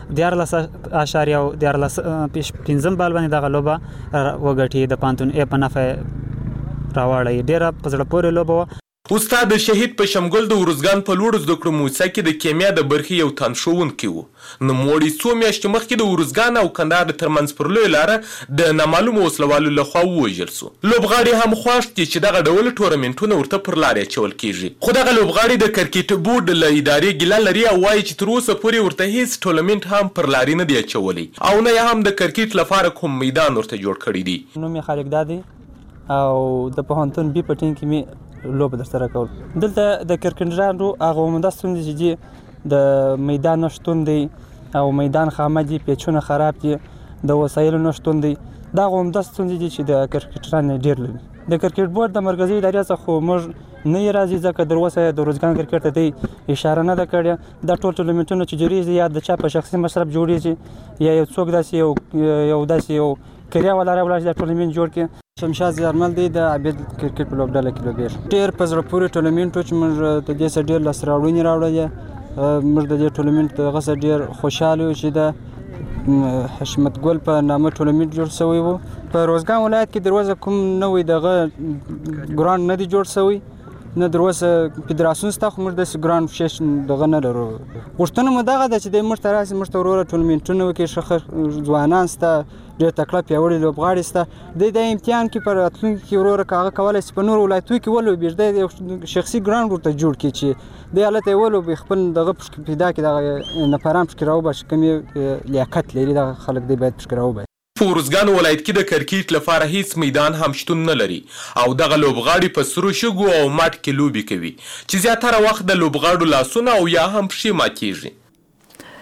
14.15 بال باندې دغه لوبه وګټي د پوهنتون A په نفع راوړی. ډېره په زړه پورې لوبه وه. استاد شهید پشمګل د ورزګان په لوړو زده کړو موسسه کې د کیمیا د برخې یو تن ښوونکی و. نوموړي 2 میاشتې مخکې د ورزګان او کندهار ترمنځ پر لویه لاره د نامعلومو وسلوالو لخوا ووژل سو. لوبغاړي هم خوښ دي چې دغه ډول ټورنمنټونه ورته پر لارې اچول کیږي. خو دغه لوبغاړي د کرکټ بورډ له ادارې ګیله لري او وایي چې تر اوسه پورې ورته هیڅ ټورنمنټ هم پر لارې نه دی اچولی او نه یې هم د کرکټ لپاره کوم میدان ورته جوړ کړی دی. نوم یې خالق دادی او د پوهنتون B په ټیم کې مې لوبه ترسره کول. دلته د کرکټرانو هغه عمده ستونزې چې دي د میدان نشتون دی او میدان خامه دي، پیچونه خراب دي، د وسایلو نشتون دی. دا عمده ستونزې دي چې د کرکټرانو ډېر لري. د کرکټ بورډ د مرکزي ادارې څخه موږ نه یې راځي ځکه تر اوسه د روزګان کرکټ ته دی اشاره نه ده کړې. دا ټول ټورنمنټونه چې جوړېږي یا د چا په شخصي مصرف جوړېږي یا یو څوک داسې یو کریا والا راولاړ چې دا ټورنمنټ جوړ کړي. شمشاد زیارمل دی د عابد کرکټ په لوبډله کې لوبېږي. ډېر په زړه پورې ټورنمنټ و چې موږ د دې څخه ډېر لاسته راوړنې راوړلې. موږ د دې ټورنمنټ دغه څخه ډېر خوشحاله یو چې د حشمت ګل په نامه ټورنمنټ جوړ شوی و. په روزګان ولایت کې دروازه کوم نوی دغه ګراوند نه دی جوړ شوی، نه دروازه فدراسیون شته، خو موږ داسې ګراوند شیش دغه نه لرو. غوښتنه مو دغه ده چې دی موږ ته راسي، موږ ته وروره ټورنمنټونه وکړي. ښه ځوانان شته، ډېر تکړه پیاوړي لوبغاړي شته. دی د امتحان کې په راتلونکي کې وروره که هغه کولی شي په نورو ولایتونو کې ولوبېږي، دی یو شخصي ګراوند ورته جوړ کړي چې دی هلته یې ولوبي، خپل دغه پشکې پیدا کړي، دغه نفران پشکې راوباسي، کوم یې لیاقت لري دغه خلک دی باید پشکې راوباسي. په ورزګان ولایت کې د کرکټ لپاره هیڅ میدان هم شتون نه لري او دغه لوبغاړي په سرو شګو او مټ کې لوبي کوي چې زیاتره وخت د لوبغاړو لاسونه او یا هم پښې ماتیږي.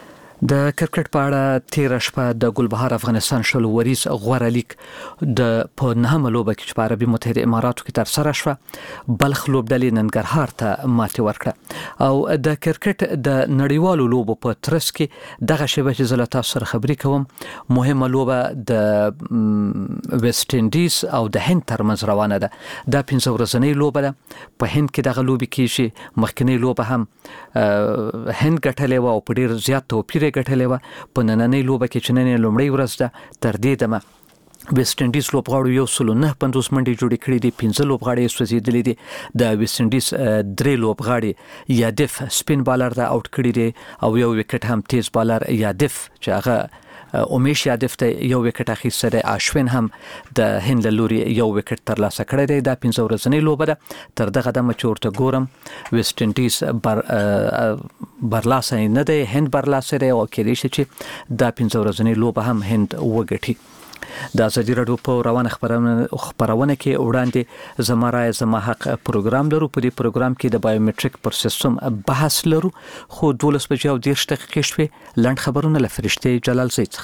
د کرکټ په اړه تیر شپه د ګلبهار افغانستان شل وریس غوړه لیک د په نهمه لوبه کې په عربي متحده اماراتو کې تر سره شوه. بلخ لوبډلې ننګرهار ته ماتې ورکړه او د کرکټ د نړیوالو لوبو په ترڅ کې دغه شیبه چې زه تاسو سره خبرې کوم مهمه لوبه د ویسټ انډیز او د هند ترمنځ روانه ده. دا 15 ورځنۍ لوبه ده. په هند کې دغه لوبي کې مخکنی لوبه هم هند ګټلې و او په ډیر زیات توپیر ګټلې و. په نننۍ لوبه کې چې نن لومړی ورځ ده تر دې دمه ویسټ انډیز لوبغاړو 109 منډې جوړې کړې دي. 15 لوبغاړي سوځېدلې دي. د ویسټ انډیز 3 لوبغاړي یادف سپین بالر دا اوټ کړی دي او یو وکټ هم تیز بالر یادف چې هغه امیش یادف ته یو وکټ اخیسته دی. اشوین هم د هند لوري یو وکټ ترلاسه کړی دی. دا 15 ورځنۍ لوبه ده. تر دغه دمه چې ورته ګورم ویسټ انډیز برلاسه نه دی، هند برلاسه دی او کېدای شي چې دا 15 ورځنۍ لوبه هم هند وګټي. د ازادي راډیو په روانه خبرونه کې وړاندې زما رای زما حق پروګرام لرو. په دې پروګرام کې د بایومټریک پر سیستم بحث لرو. خو 12 بجې او 10 دقیقې شوې. لنډ خبرونه له فرشته جلال زید.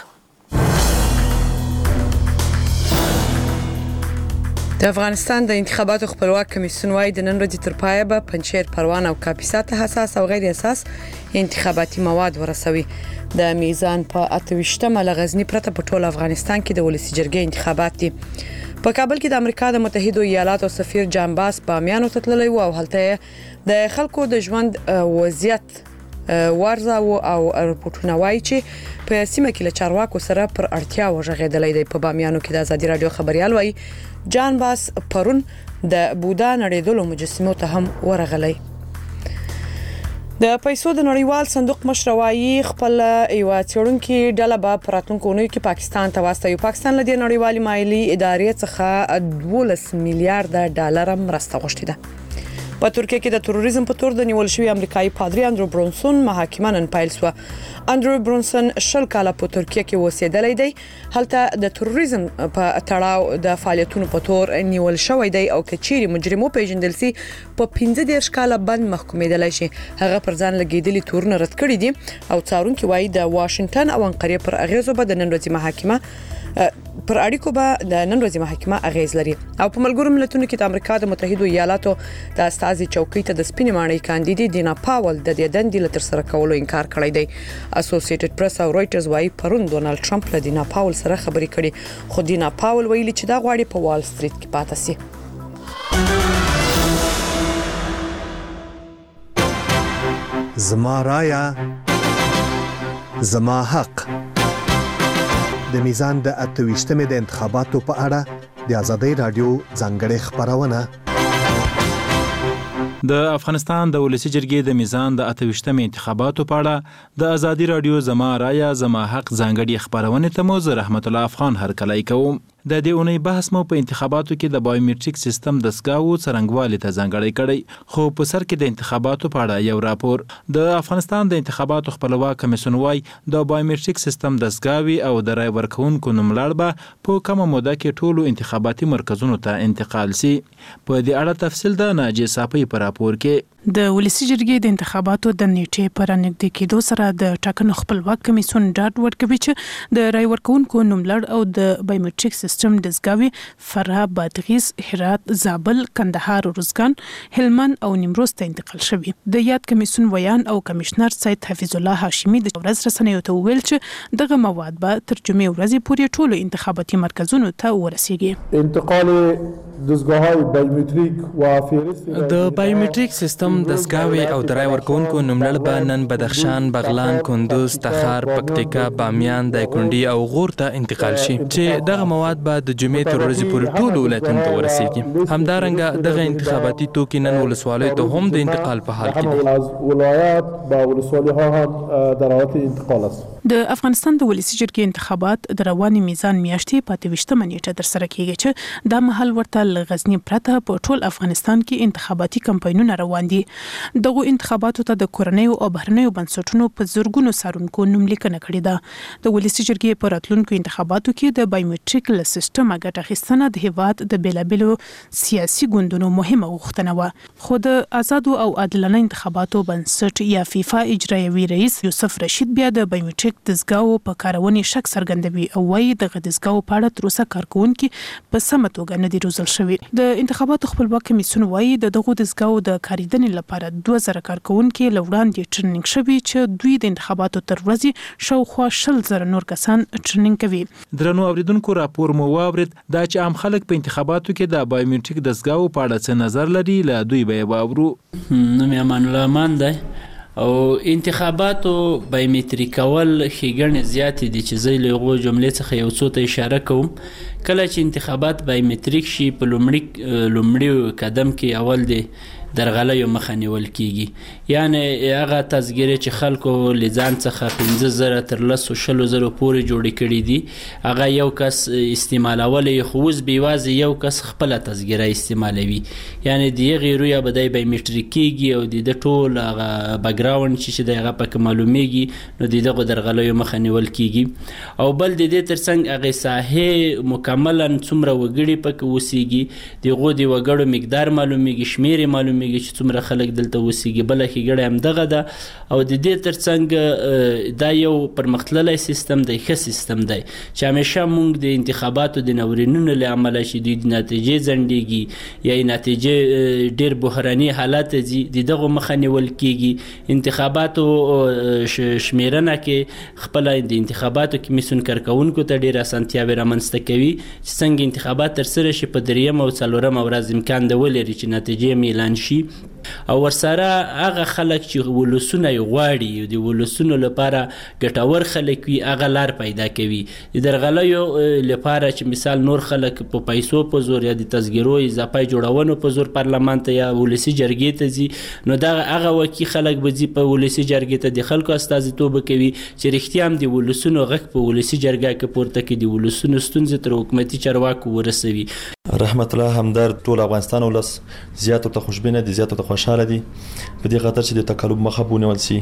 د افغانستان د انتخاباتو خپلواک کمیسیون وايي د نن ورځې تر پایه به پنجشیر، پروان او کاپیسا ته حساس او غیر حساس انتخاباتي مواد ورسوي. د میزان په 28مه لغزنی پرته په ټول افغانستان کې د ولسی جرګې انتخابات دي. په کابل کې د امریکا د متحده ایالاتو سفیر جان باس بامیانو ته تللی و او هلته د خلکو د ژوند وضعیت ورزه او رپورټونه وايي چې په سیمه کې له چارواکو سره پر اړتیا وژغېدلې دی. په بامیانو کې د ازادي راډیو خبريال وايي جان باس پرون د بودا نړیدلو مجسمو ته هم ورغلی. د پیسو د نړیوال صندوق مشر وايي خپل یو څېړونکو ډله به پراتونکو نوي کې پاکستان ته واستوي. پاکستان له دې نړیوالې مالي ادارې څخه 12 میلیارډ ډالر مرسته غوښتي ده. په ترکیه کې د تروریزم په تور د نیول شوی امریکایي پادری اندرو برونسون محاکمه نن پیل شو. اندرو برونسون 10 کاله په ترکیه کې اوسېدلی دی. هلته د تروریزم په تړاو د فعالیتونو په تور نیول شوی دی او کچيري مجرمو پیژندل سي په 15 کاله بند محکومېدلی شي. هغه پر ځان لګیدلي تورونه رد کړی دي او څارونکو وايي د واشنگټن او انقره پر اغیزو به د نن ورځې محاکمه پر اړیکو به د نن ورځې محاکمه اغیز لري. او په ملګرو ملتونو کې د امریکا د متحده ایالاتو د استازي چوکۍ ته د سپینې ماڼۍ کاندیدي دینا پاول د دې دندې له ترسره کولو انکار کړی دی. اسوسییټډ پریس او رويټرز وايي پرون ډونالد ټرمپ له دینا پاول سره خبرې کړې خو دینا پاول ویلي چې دا غواړي په وال سټریټ کې پاتې شي. زما رایا زما حق. د میزان د 28مې د انتخاباتو په اړه د ازادي رادیو ځانګړې خبرونه. د افغانستان د ولسی جرګې د میزان د 28مې انتخاباتو په اړه د ازادي رادیو زما رایا زما حق ځانګړې خبرونه ته مو رحمت الله افغان هرکلی کوم. د دې اونۍ بحث مو په انتخاباتو کې د بایومټریک سیستم دستګاو څرنګوالي ته ځانګړی کړی. خو په سر کې د انتخاباتو په اړه یو راپور د افغانستان د انتخاباتو خپلواک کمیسیون وايي د بایومټریک سیستم دستګاوي او د رای ورکونکو نوملړ به په کومه موده کې ټولو انتخاباتي مرکزونو ته انتقال سي. په دې اړه تفصیل د ناجی صافی په راپور کې د ولسی جرګې د انتخاباتو د نیټې پر نږدې کېدو سره د ټاکنو خپلواک کمیسیون ډاډ ورکوي چې د رای ورکونکو نوملړ او د بایومټریک سیستم دستګاوي فراه، بادغیس، هرات، زابل، کندهار، روزګان، هلمند او نیمروز ته انتقال شوی. د یاد کمیسیون ویان او کمشنر سید حفیظ الله هاشمی د ورځ رسنیو ته ویل چې دغه مواد به تر جمعې ورځې پورې ټولو انتخاباتي مرکزونو ته ورسیږي. انتقال دستګاه‌های بایومټریک و فهرست د بایومټریک سیستم دستګاوي او د رای ورکونکو نوملړ به نن بدخشان، بغلان، کندوز، تخار، پکتیکا، بامیان، دایکنډي او غور ته انتقال شي چې دغه مواد به د جمعې تر ورځې پورې ټولو ولایتونو ته ورسیږي. همدارنګه دغه انتخاباتي توکي نن ولسوالیو ته هم د انتقال په حال کې دي. از ولایت به ولسوالی‌ها هم در حالت انتقال است. د افغانستان د ولسی جرګې انتخابات د رواني میزان میاشتې په 28مه نیټه تر سره کیږي چې دا مهال ورته له غزنی پرته په ټول افغانستان کې انتخاباتي کمپاینونه روان دي. دغه انتخاباتو ته د کورنیو او بهرنیو بنسټونو په زورګونو سارونکو نوملیکنه کړې ده. د ولسی جرګې په راتلونکو انتخاباتو کې د بایومټریک له سیستم ګټه اخیستنه د هیواد د بیلابیلو سیاسي ګوندونو مهمه غوښتنه و. خو د آزادو او عادلانه انتخاباتو بنسټ یا فیفا اجرایوي رئیس یوسف رشید بیا د بایومټریک دستګاو په کارونې شک څرګندوي او وايي د دستګاو په اړه تر اوسه کارکونکي په سمه توګه نه دي روزل شوي. د انتخاباتو خپلواک کمیسیون وايي د دغه دستګاو د کاریدنې لپاره 2000 کارکونکي له وړاندې ټریننګ شوي چې دوی د انتخاباتو تر ورځې شاوخوا 100,000 نور کسان ټریننګ کوي. درنو اوریدونکو راپور مو واورید دا چې عام خلک په انتخاباتو کې د بایومټریک دستګاو په اړه څه نظر لري. له دوی به واورو. نوم یې امان الله امان دی او انتخاباتو بایومټریکول ښېګڼې زیاتې دي چې زه له هغو جملې څخه یو څو ته اشاره کوم. کله چې انتخابات بایومټریک شي په لومړي قدم کې اول دی درغلیو مخه نیول کیږي. یعنی هغه تذکره چې خلکو لزان څخه 15,000 تر 100,000 پورې جوړې کړې دي هغه یو کس استعمالولې خو اوس بیوازې یو کس خپل تذکره استعمالوي. یعنی د غیرویا بدای بایومټریک کیږي او د ټول هغه بیکګراوند چې دغه پک معلومیږي نو دغه درغلیو مخه نیول کیږي. او بل د دې ترڅنګ هغه ساحه مکملا څومره وګړي پک وسیږي دغه د وګړو مقدار معلومیږي شمیر معلومیږي چې څومره خلک دلته وسیږي. بل ښېګړه هم دغه ده او د دې ترڅنګ دا یو پرمختللی سیستم دی ښه سیستم دی چې همیشه موږ د انتخاباتو د ناورینونو له امله چې د نتیجې ځنډېږي یا نتیجې ډېر بحراني حالات ځي د دغو مخه نیول کیږي. انتخاباتو شمیرنه کې خپل د انتخاباتو کمیسیون کارکونکو ته ډېر اسانتیاوې رامنځته کوي چې څنګه انتخابات ترسره شي په 3 او 4 ورځ امکان دی ولري چې نتیجې اعلان شي. او ورسره هغه خلک چې ولسونه غواړي د ولسونو لپاره ګټور خلک وي هغه لار پیدا کوي. د درغلیو لپاره چې مثال نور خلک په پیسو په زور یا د تذکرو اضافه جوړونو په زور پارلمان ته یا ولسی جرګې ته ځي نو دا هغه وکی خلک به ځي په ولسی جرګې ته د خلکو استازیتوب کوي چې رښتیا هم د ولسونو غږ په ولسی جرګه کې پورته کړي د ولسونو ستونزې تر حکومتي چارواکو ورسوي. رحمت الله همدرد ټول افغانستان ولس زیاتو ته خوشبینه دي زیاتو ته خوشاله دي په دې خاطر چې د تقلب مخه بونول سي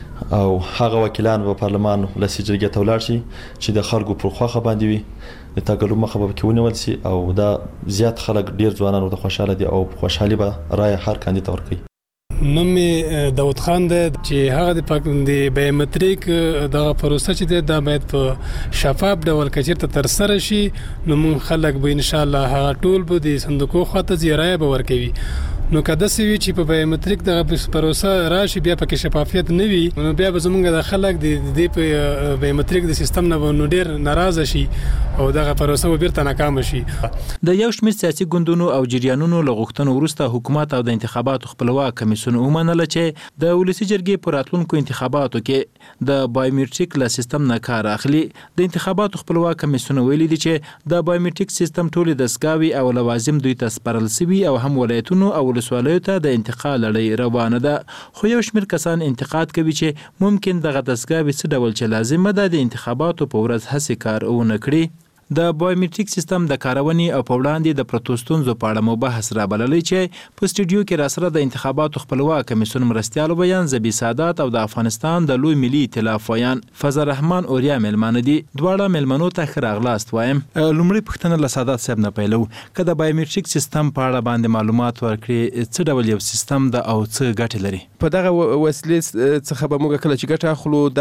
او هغه وکیلان په پارلمان ولسی جرګې ته ولاړ شي چې د خلکو پر خوخه باندې وي د تقلب مخه به کې ونیول سي او دا زیات خلک ډیر ځوانان ورته خوشاله دي او خوشحالي به رائے هر کاندید ورکړي. نوم داود خان دی چې هغه د بایومټریک دغه پروسه چې دا باید په شفاف ډول کچیرته تر سره شي نو موږ خلک به ان شاء الله هغه ټول به د صندوقو خاطر زیرای به ورکوي. نو کده سوي چې په بایومټریک دغه پروسه راشي بیا پکې شفافیت نه وي نو بیا به زمونږ د خلک د په بایومټریک د سیستم نه نو ډیر ناراضه شي او دغه پروسه بیرته ناکام شي. د یو شمېر سیاسي ګوندونو او جریانونو له غوښتنو وروسته حکومت او د انتخاباتو خپلواک کمیسیون ومنله چې د ولسی جرګې په راتلونکو انتخاباتو کې د بایومټریک له سیستم نه کار اخلي. د انتخاباتو خپلواک کمیسیون ویلي دي چې د بایومټریک سیستم ټول دستګاوي او لوازم دوی ته سپارل شوي او هم ولایتونو او ولسوالیو ته د انتقال لړۍ روانه ده. خو یو شمېر کسان انتقاد کوي چې ممکن دغه دستګاوي څه ډول چې لازمه ده د انتخاباتو په ورځ هڅې کار ونه کړي. د بایومټریک سیستم د کارونې او په وړاندې د پرتو ستونزو په اړه مو بحث رابللی چې په سټوډیو کې راسره د انتخاباتو خپلواک کمیسیون مرستیالو بیان زبی سادات او د افغانستان د لوی ملي ائتلاف ویان فضل الرحمن اوریا ملمانه دي. دواړه ملمنو ته ښه راغلاست وایم. لومړی پوښتنه له سادات صاحب نه پیلو که د بایومټریک سیستم په اړه باندې معلومات ورکړي څه ډول یو سیستم ده او څه ګټې لري؟ په دغه وسیلې څخه به موږ کله چې ګټه اخلو دا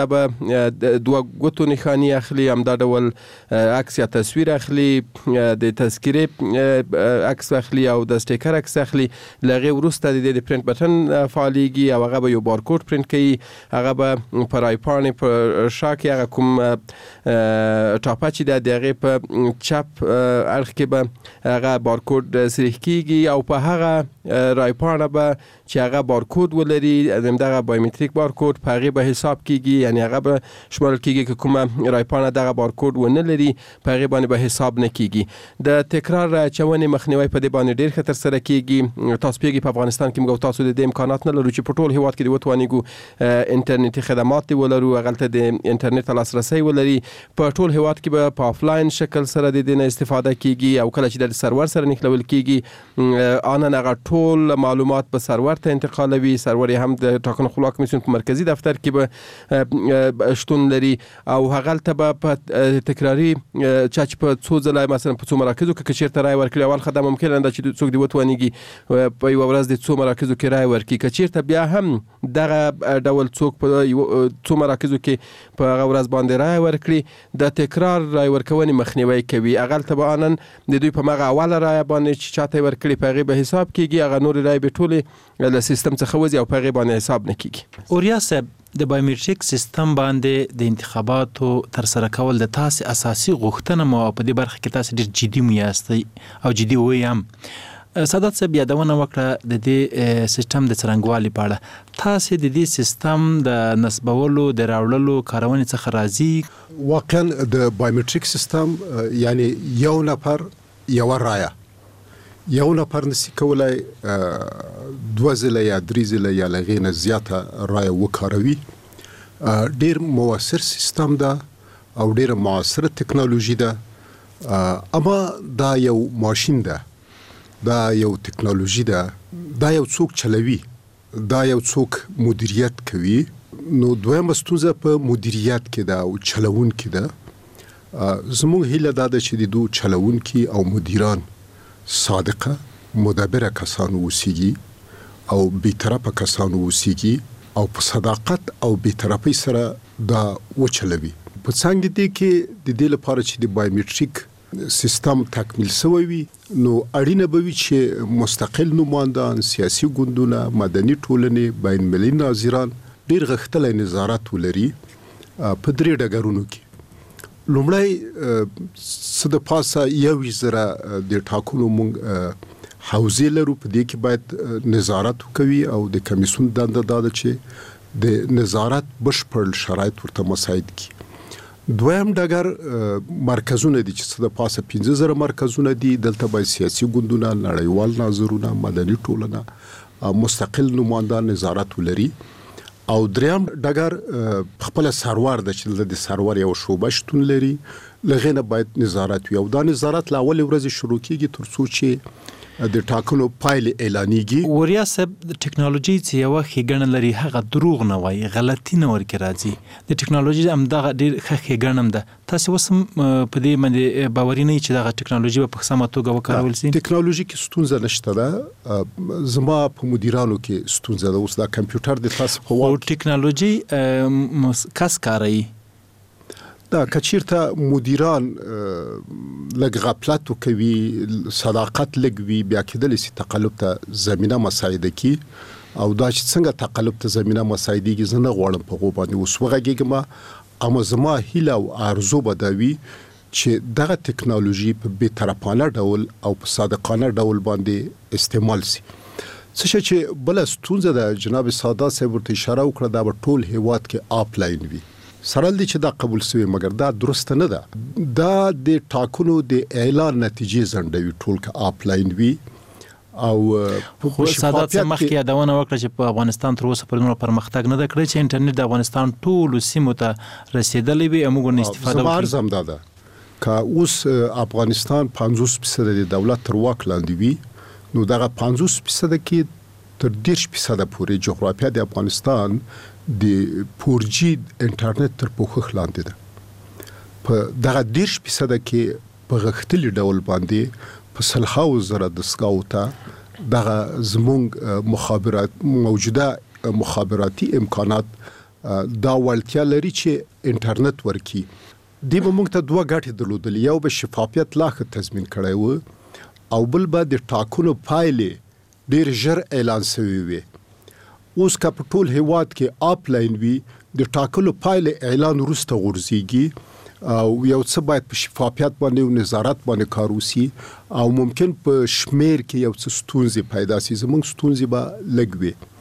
به دوه ګوتو نښاني اخلي همدا ډول عکس یا تصویر اخلي د تذکرې عکس اخلي او د سټیکر عکس اخلي. لغه وروسته د پرینټ بټن فعاليږي او هغه به یو بارکوډ پرینټ کوي هغه به پر آیپان پر شاکي هغه کوم ټاپه چې د هغه په چپ اړخ کې به هغه بارکوډ سریح کیږي او په هغه رایپان به چې هغه بارکوډ ولري دغه بایومټریک بارکوډ په هغه به حساب کیږي یعنی هغه به شمول کیږي که کومه رایپان دغه بارکوډ ونه لري په هغه هغې باندې به حساب نه کیږي. د تکرار چونې مخنیوي په دې باندې ډېر ښه ترسره کیږي. تاسو پوهیږئ په افغانستان کې موږ تاسو د دې امکانات نه لرو چې په ټول هیواد کې د وتوانیږو انټرنیټي خدمات ولرو، هغلته د انټرنیټ لاسرسی ولري. په ټول هیواد کې به په آفلاین شکل سره د دې نه استفاده کیږي او کله چې د سرور سره نښلول کیږي آنن هغه ټول معلومات په سرور ته انتقالوي. سرور هم د ټاکنو خپلواک کمیسیون په مرکزی دفتر کې به شتون لري او هغلته به په تکراری چې په څو ځله مثلا په څو مراکزو کې چیرته رای ورکړي اول خدای ممکن ده چې څوک دی وتوانیږي په یو ورځ د څو مراکزو کې رای ورکړي. که چیرته بیا هم دغه ډول څوک په څو مراکزو کې په هغه ورځ باندې رای ورکړي د تکرار رای ورکونې مخنیوي کوي. هغلته به آنن د دوی په مغه اوله رای باندې چې چاته ورکړي په هغې به حساب کیږي، هغه نور رای به ټولې له سیستم څخه وځي او په هغې باندې حساب نه کیږي. اوریا صاحب، د بایومټریک سیستم باندې د انتخاباتو ترسره کول د تاسو اساسي غوښتنه مو په دې برخه کې تاسو ډیر جدي مو یاستئ او جدي وایم. سادات صاحب یادونه وکړه د دې سیستم د څرنګوالي په اړه. تاسو د دې سیستم د نسبولو د راوړلو کارونې څخه راضي؟ واقعا د بایومټریک سیستم یعنی یو نفر یو رایه، یو نفر نسی کولای دوه ځله یا درې ځله یا لغې نه زیاته رایه وکاروي. ډیر موثر سیستم ده او ډیر معاصره تکنالوژي ده، اما دا یو ماشین ده، دا یو تکنالوژي ده، دا یو څوک چلوي، دا یو څوک مدیریت کوي. نو دویمه ستونزه په مدیریت کې ده او چلون کې ده. زموږ هیله دا ده چې د دو چلون کې او مدیران صادقه مدبره کسانو اوسیږي او بیطرفه کسانو اوسیږي او په صداقت او بیطرفۍ سره دا وچلوي. په څنګه دي کې د دې لپاره چې د بایومټریک سیستم تکمیل شوی وي نو اړینه به وي چې مستقل نمایندان، سیاسي ګوندونه، مدني ټولنې، بین المللي ناظران ډیر غښتلی نظارت ولري په درې ډګرونو کې. لومړی څه د پاسه 1,000 د ټاکنو مونږ حوزې لرو، په دې کې باید نظارت وکوي او د کمیسیون دنده دا ده چې د نظارت بشپړ شرایط ورته مساعد کړي. دویم ډګر مرکزونه دي چې څه د پاسه 15,000 مرکزونه دي. دلته باید سیاسي ګوندونه، نړیوال ناظرونه، مدني ټولنه، مستقل نمایندان نظارت ولري. او دریم ډګر خپل سرور د چې د سرور یو شوبه شتون لري، لغې نه باید نظارت وي او دا نظارت له اول ورځې شروع کیږي تر څو چې د ټاکنو پایل اعلانېږي. وریا صاحب، د ټکنالوژي چې یو ښېګڼه لري هغه دروغ نه وایي، غلطي نه ورکې راځي. د ټکنالوژي همدغه ډېر ښه ښېګڼه هم ده. تاسو اوس هم په دې باندې باوري نه یئ چې دغه ټکنالوژي به په سمه توګه وکارول شي؟ ټکنالوژي کې ستونزه نشته ده، زما په مدیرانو کې ستونزه ده. اوس دا کمپیوټر د تاسو په واک ټکنالوژي کس کاروي دا کچیرته مدیران لږ غفلت کوي، صداقت لګوي، بیا کېدلی سي تقلب ته زمینه مساعده کی او دا چې څنګه تقلب ته زمینه مساعدېږي زه نه غواړم په هغو باندې اوس وغږېږم. اما زما هیله او آرزو به دا وي چې دغه ټکنالوژي په بېطرفانه ډول او په صادقانه ډول باندې استعمال سي. څه چې بله ستونزه ده جناب سادات صاحب ورته اشاره وکړه، دا به ټول هیواد کې آفلاین وي. سره دې چې دا قبول شوی مګر دا درسته نه ده. دا د ټاکنو د اعلان نتیجې ځنډوي، ټول کې آفلاین وي او خو سادات صاحب مخکې یادونه وکړه چې په افغانستان تر اوسه پورې نور پرمختګ نه ده کړی چې انټرنیټ د افغانستان ټولو سیمو ته رسېدلی وي او موږ ورنه استفاده وکړو. زما عرض هم دا ده که اوس افغانستان 50% د دولت تر واک لاندې وي نو دغه 50% کې تر 10% پورې جغرافیه د افغانستان د 4G انټرنیټ تر پوښښ لاندې ده. په دغه 10% کې په غښتلي ډول باندې په سلهاو زره دستګاو ته دغه زموږ موجوده مخابراتي امکانات دا وړتیا لري چې انټرنیټ ورکي. دی به موږ ته دوه ګټې درلودلې، یو به شفافیت لا ښه تضمین کړی و او بل به د ټاکنو پایلې ډېر ژر اعلان شوي وي. اوس که په ټول هیواد کې آفلاین وي د ټاکلو پایلې اعلان وروسته غورځېږي او یو څه باید په شفافیت باندې او نظارت باندې کار وشي او ممکن په شمیر کې یو څه ستونزې پیدا شي. زموږ ستونزې به لږ وي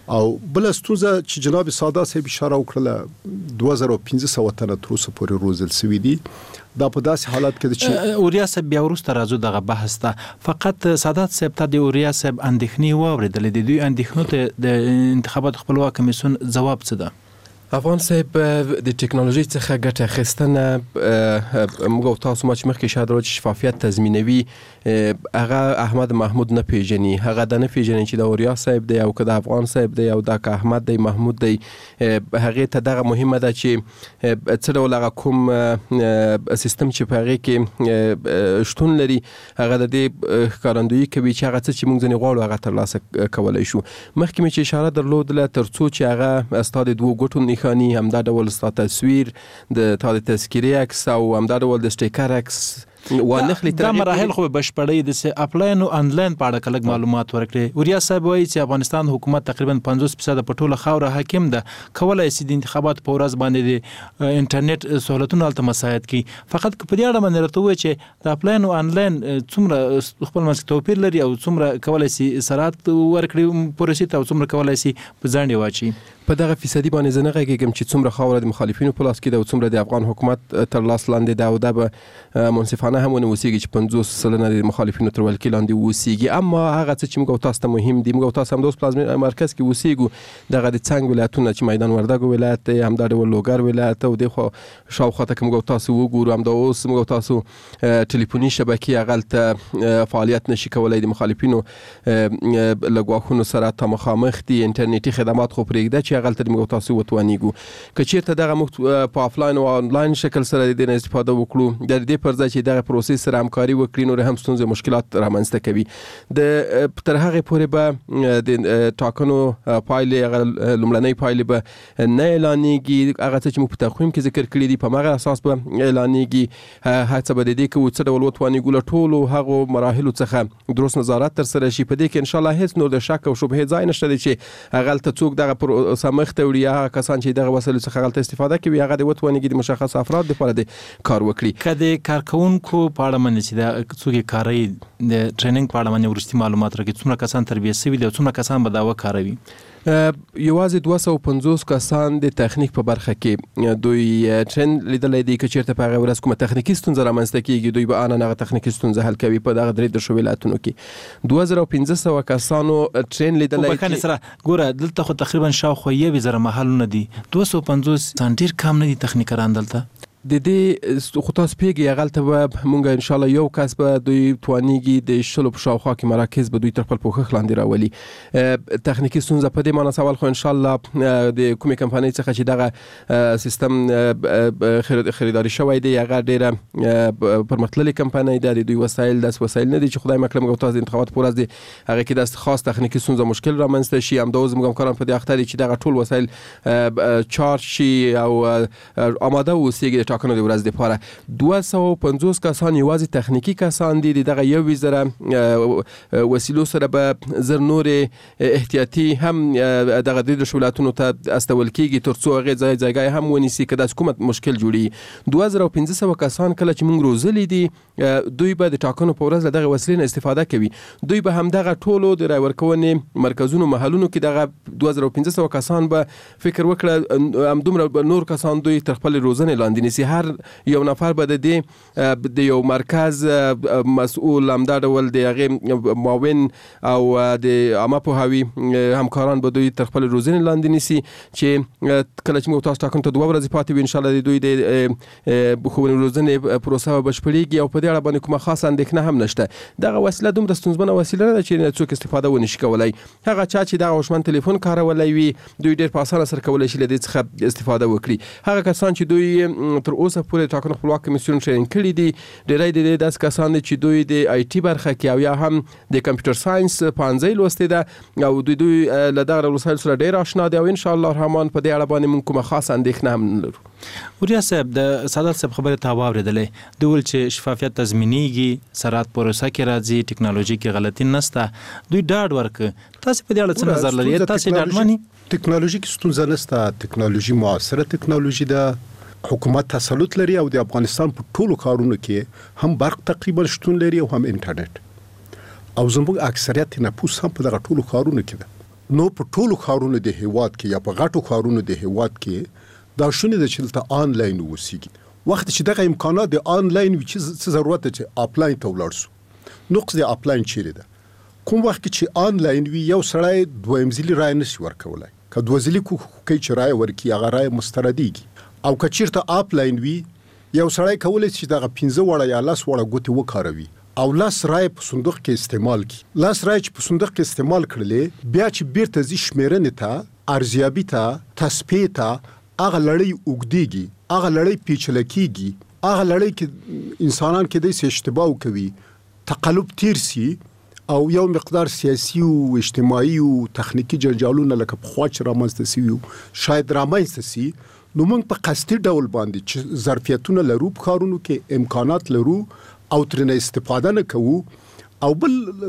او بل ستونزه چې جناب ساده صاحب اشاره وکړه 2500 تنه تر اوسه پورې روزل سوي دي. دا په داسې حالات کې چې اوریا صاحب بیا ورسته راځو دغه بحث ته. فقط سادات صاحب ته د اوریا صاحب اندېښنې واورېدلې، د دوی اندېښنو ته د انتخابات خپلواک کمیسیون ځواب څه ده؟ افغان صاحب د ټکنالوژي څخه ګټه اخیستنه موږ او تاسو ما چې مخکې اشاره درلوده چې شفافیت تضمینوي هغه احمد محمود نه پیژني، هغه د نه پیژني چې د اوریا صاحب دی او که د افغان صاحب دی او د احمد دی محمود دی. هغه ته دغه مهمه ده چې څه ډول هغه کوم سیستم چې په هغه کې شتون لري هغه د دې ښکارندویي کوي چې هغه څه چې موږ ځنې غواړو هغه ترلاسه کولی شو. مخکې مې چې اشاره درلودله تر څو چې هغه ستا د دوو ګوټو همدا ډول ستا تصویر د تا د تذکیرې عکس او همدا ډول د سټیکر عکس دا مراحل خو بشپړی د اپلاین او انلاین په اړه کلک معلومات ورکړي. وریا صاحب وایي چې افغانستان حکومت تقریبا 50% په ټوله خاوره حاکم ده، کولای شي د انتخاباتو په ورځ باندې د انټرنیټ سہولتونه هلته مساعد کړي. فقط په دې اړه باندې راته ووایي چې د اپلاین او انلاین څومره خپل منځ توپیر لري او څومره کولای شي سرعت ورکړي پروسې ته او څومره کولای شي په ځانډې واچي. په دغه فیصدي باندې زه نه غږیږم چې څومره خاوره د مخالفینو په لاس کې ده او څومره د افغان حکومت تر لاس لاندې ده او دا به منصفانه هم ونه اوسېږي چې 50% د مخالفینو تر ولکې لاندې اوسېږي. اما هغه څه چې موږ او تاسو ته مهم دي، موږ او تاسو همدوس پلازمینه مرکز کې اوسېږو، دغه د څنګ ولایتونه چې میدان وردګو ولایت دی، همدا ډول لوګر ولایت او دخوا شاوخواته که موږ او تاسو وګورو همدا اوس موږ او تاسو ټلیفوني شبکې هغلته فعالیت نشي کولی، د مخالفینو له ګواښونو سره ته مخامخ دي، انټرنیټي خدمات خو پرېږده چې هغلته موږ تاسو وتوانیږو. که چیرته دغه موږ په آفلاین او آنلاین شکل سره د دې استفاده وکړو، د دې پر ځای چې دغه پروسې سره همکاري وکړي نور هم ستونزې مشکلات رامنځته کوي. د تر هغې پورې به د ټاکنو پایلې هغه لومړنۍ پایلې به نه اعلانېږي، هغه څه چې موږ په تقویم کې ذکر کړي دي په همغه اساس به اعلانېږي. هڅه به د دې کوو څه ډول وتوانیږو له ټولو هغو مراحلو څخه درست نظارت ترسره شي. په دې کې انشاءالله هیڅ نور د شک او شبهې ځای نشته دی چې هغلته څوک دغه پروسه مخ ته وړي، هغه کسان چې دغه وسایلو څخه هغلته استفاده کوي هغه د وتوانیږي د مشخص افراد لپاره د کار وکړي. که د کارکوونکو په اړه باندې چې دا څوک یې کاروي د ټریننګ په اړه باندې وروستي معلومات راکړي، څومره کسان تربیه شوي دي او څومره کسان به دا وکاروي؟ یوازې 250 کسان د تخنیک په برخه کې دوی ټرین لیدلی دی. که چیرته په هغه ورځ کومه تخنیکي ستونزه رامنځته کېږي دوی به آنن هغه تخنیکي ستونزه حل کوي. په دغه 3 ولایتونو کې 2500 کسانو ټرین لیدلی. په کانه سره ګوره دلته خو تقریبا شاوخوا 1000 محلونه دي، 250 ډېر کم نه دي تخنیکران دلته. د دې خو تاسو پیږي هغلته به مونږ ان شاء الله یو کس به دوی توانیږي د شلو په شاوخوا کې مراکز به دوی تر خپل پوښښ لاندې راولي. تخنیکي ستونزه په دې معنی سوال خو ان شاء الله د کومې کمپنۍ څخه چې دغه سیستم خریداري شوی دی هغه ډېره پرمختللې کمپنۍ ده. د دوی وسایل داسې وسایل نه دي چې خدای مکړه موږ تاسو د انتخابات په ورځ دی هغه کې داسې خاص تخنیکي ستونزه مشکل رامنځته شي. همداوز موږ همکاران په دې اخته دي چې دغه ټول وسایل چارج شي او آماده اوسېږي ټاکنو د ورځ لپاره. 250 کسان یوازې تخنیکی کسان دي. دغه 1000 وسیلو سره به زر نور احتیاطي هم دغه د ولایتونو ته استول کیږي تر څو هغه ځای هم ونیسي که د حکومت مشکل جوړي. 2500 کسان کله چې موږ روزلي دي دوی به د ټاکنو په ورځ دغه وسیلې استفاده کوي. دوی به هم دغه ټولو د رای ورکونې مرکزونو محلونو کې دغه 2500 کسان به فکر وکړه هم دومره نور کسان دوی تر خپل روزنې لاندې نیسي. هر یو نفر به د یو مرکز مسؤل همدا ډول د هغې معاون او د عامه پوهاوي همکاران به دوی تر خپل روزنې لاندې نیسي چې کله چې موږ تاسو ټاکنو ته 2 ورځې پاتې وي انشاءالله د دوی د ښوونې روزنې پروسه به بشپړېږي او په دې اړه باندې کومه خاصه اندېښنه هم نشته. دغه وسیله دومره ستونزمنه وسیله نه ده چې څوک استفاده ونه شي کولی. هغه چا چې دغه هوشمند تلیفون کارولی وي دوی ډېر په اسانه سره کولی شي له دې څخه استفاده وکړي. هغه کسان چې دوی تر اوسه پورې ټاکنو خپلواک کمیسیون ټریننګ کړي دي ډېری د دې داسې کسان دي چې دوی د آی ټي برخه کې او یا هم د کمپیوټر ساينس پانځۍ لوستې ده او دوی له دغه وسایلو سره ډېر آشنا دي او ان شاء الله الرحمن په دې اړه باندې موږ کومه خاصه اندېښنه هم نه لرو. وریا صاحب د سادات صاحب خبره ته واورېدلې د ول چې شفافیت تضمینېږي سرعت پروسه کې راځي ټکنالوژي کې غلطي نشته دوی ډاډ ورکړي. تاسو په دې اړه څه نظر لرئ؟ تاسو ډاډ مانی ټکنالوژي کې ستونزه نشته. ټکنالوژي معاصره ټکنالوژي ده. حکومت تسلط لري او د افغانستان په ټولو کارونو کې هم برق تقریبا شتون لري او هم انټرنیټ او زموږ اکثریت نفوس هم په دغه ټولو کارونو کې ده. نو په ټولو ښارونو د هیواد کې یا په غټو ښارونو د هیواد کې دا شونې ده چې دلته آنلاین وسیږي. وخت چې دغه امکانات د آنلاین وي چې ضرورت ده چې آفلاین ته ولاړ شو. نقص د آفلاین چیرې ده؟ کوم وخت چې آنلاین وي یو سړی دویم ځلي رایه نشي ورکولی. که دوه ځلي کوي چې رایه ورکړي هغه رایه مستردیږي. او که چېرته آفلاین وي یو سړی کولی چې دغه 15 وړه یا 10 وړه ګوتې وکاروي او 10 رایې په صندوق کې استعمال کړي. 10 رایې چې په صندوق کې استعمال کړلې بیا چې بیرته ځي شمیرنې ته، ارزیابي ته، تصفیې ته، هغه لړۍ اوږدېږي، هغه لړۍ پیچله کېږي، هغه لړۍ کې انسانان کېدای شي اشتباه وکوي، تقلب تیر سي او یو مقدار سیاسي او اجتماعي او تخنیکي جنجالونه لکه پخوا چې رامنځته سوي شاید رامنځته سي. نو موږ په قصدي ډول باندې چې ظرفیتونه لرو، په ښارونو کې امکانات لرو او ترنه استفاده نه کوو. او بل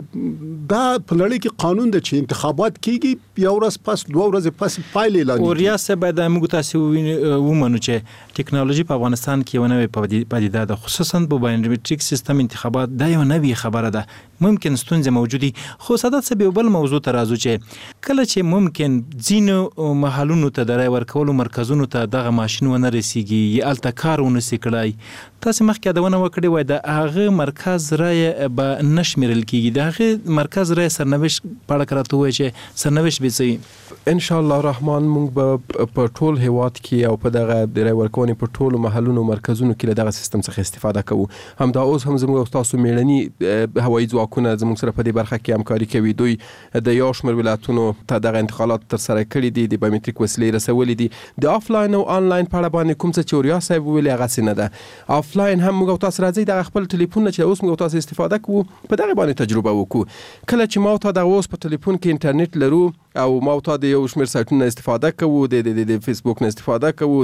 دا په نړۍ کې قانون ده چې انتخابات کېږي، یو ورځ پس 2 ورځې پس پایلې اعلان کېږي. او ریاست باید موږ تاسو ومنو چې ټکنالوژي په افغانستان کې یو نوې پدیده ده، خصوصا په بایومټریک سیستم انتخابات دا یو نوې خبره ده. ممکن ستونزې موجودي، خو سادات صاحب یو بل موضوع ته راځو چې کله چې ممکن ځینو محلونو ته د رای ورکولو مرکزونو ته دغه ماشین ونه رسیږي یا هلته کار ونه سي کړی، تاسو مخکې یادونه وکړې وای د هغه مرکز رای به نه شمیرل کېږي، د هغه مرکز رای سرنوشت په اړه راته ووایئ چې سرنوشت به څه ان شاء الله الرحمن. موږ به په ټول هیواد کې او په دغه د رای ورکونې په ټولو محلونو مرکزونو کې له دغه سیستم څخه استفاده کوو. همدا اوس هم زموږ او تاسو میړني هوایي ځواکونه زموږ سره په دې برخه کې همکاري کوي. دوی د یو شمېر ولایتونو ته دغه انتقالات ترسره کړي دي، د بایومټریک وسیلې رسولې دي. د آفلاین او آنلاین په اړه باندې کوم څه چې وریا صاحب ویلي هغسې نه ده. آفلاین هم موږ او تاسو راځئ دغه خپل ټلیفون چې اوس موږ او تاسو استفاده کوو په دغه باندې تجربه وکړو. کله چې ما او تا دغه اوس په ټلیفون کې انټرنیټ لرو او ما او تا د یو شمېر سایټونو استفاده کوو، د فیسبوک نه استفاده کوو،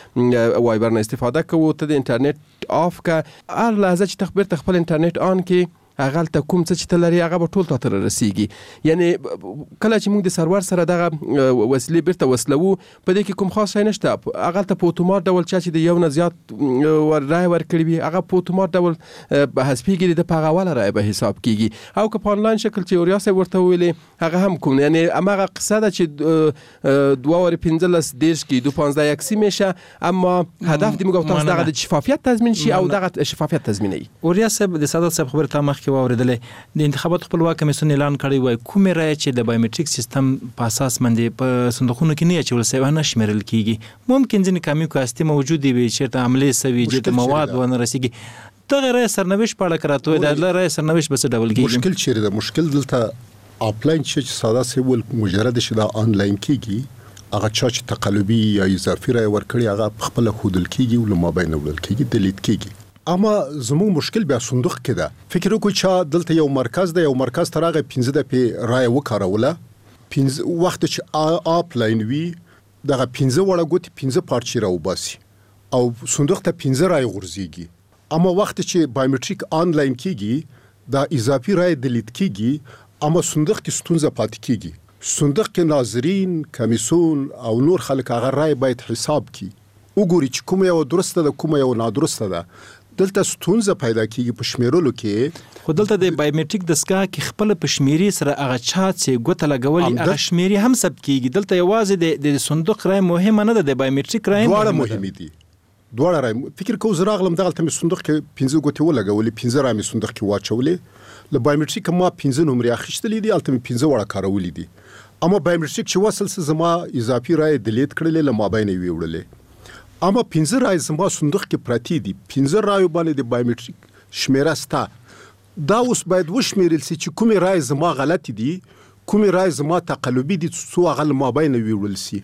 د وایبر نه استفاده کوو، ته د انټرنیټ آف که هر لحظه چې ته بیرته خپل انټرنیټ آن کې هغه ته کوم څه چې ته لري هغه به ټول تا ته رسیږي. یعنی کله چې موږ د سرور سره دغه وسیلې بیرته وصلوو په دې کې کوم خاص شی نشته، هغه ته په اتومات ډول چې د یو نه زیات رای ورکړي وي هغه په اتومات ډول به حسابېږي، د په هغه اوله رای به حساب کېږي. او که په آنلاین شکل چې اوریا صاحب ورته وویلې هغه هم کوم، یعنی هماغه قصه ده چې 2 ور 15 دیرش کې 2.15 یکسي میشه، اما هدف د موږ تاسو دغه د شفافیت تضمین شي او دغه شفافیت تضمینوي. اوریا صاحب د سادات صاحب خبره ته مخکې واوریدلې د انتخابات خپلواک کمیسیون اعلان کړی وای کومې رایې چې د بایومټریک سیستم په اساس باندې په صندوقونو کې نه اچول شوی نه شمیرل کیږي. ممکن ځینې کمی کاستي موجود وي چې عملي سوي چې مواد ونه رسیږي. دغه رای سرنوشت په اړه کراته د رای سرنوشت به څه ډول کیږي؟ مشکل چیرې ده؟ مشکل دلته آفلاین چې ساده سیول مجرد شي دا آنلاین کیږي، هغه چې تقلبي یا اضافي رای ورکړي هغه خپل خودل کیږي او لمابین وړل کیږي، دلیت کیږي. اما زموږ مشکل بیا صندوق کې ده. فکر وکړو چې دلته یو مرکز ده، یو مرکز تر هغه 15 دقیقې رای وکاروله، 15 وخت چې آفلاین وي دغه 15 وړه ګوتې 15 پارچې راوباسي او صندوق ته 15 رای غورځيږي. اما وخت چې بایومټریک آنلاین کیږي دا اضافي رای دلیت کیږي، اما صندوق کې ستونزه پاتې کیږي. صندوق کې ناظرین، کمیسیون او نور خلک هغه رای باید حساب کړي، وګوري چې کومه یو درسته ده کومه یو نادرسته ده. دلته ستونزه پیدا کیږي په شمیرلو کې. خو دلته د بایومټریک دستګاه کې خپل په شمیري سره هغه چا چې ګوته لګولي هغه شمیري هم ثبت کیږي. دلته یوازې د صندوق رای مهمه نه ده، د بایومټریک رای دواړه مهمه دي. دواړه رای فکر کوم زراغلم دغه تم صندوق کې 15 ګوتې ولګولې، 15 رای صندوق کې واچولې، له بایومټریک ما 15 نمرې اخیستلې دي، الته 15 وړه کارولې دي. اما بایومټریک چې وصل سه زما اضافي رای دلیت کړلې، له مابین وی وړلې. اما 15 رای زما صندوق کې پراتی دي، 15 رای باندې د بایومټریک شمیره ستا. دا اوس باید وشمیرل سي چې کومې رای زما غلطي دي، کومې رای زما تقلبي دي، څو هغه مابین ویول سي.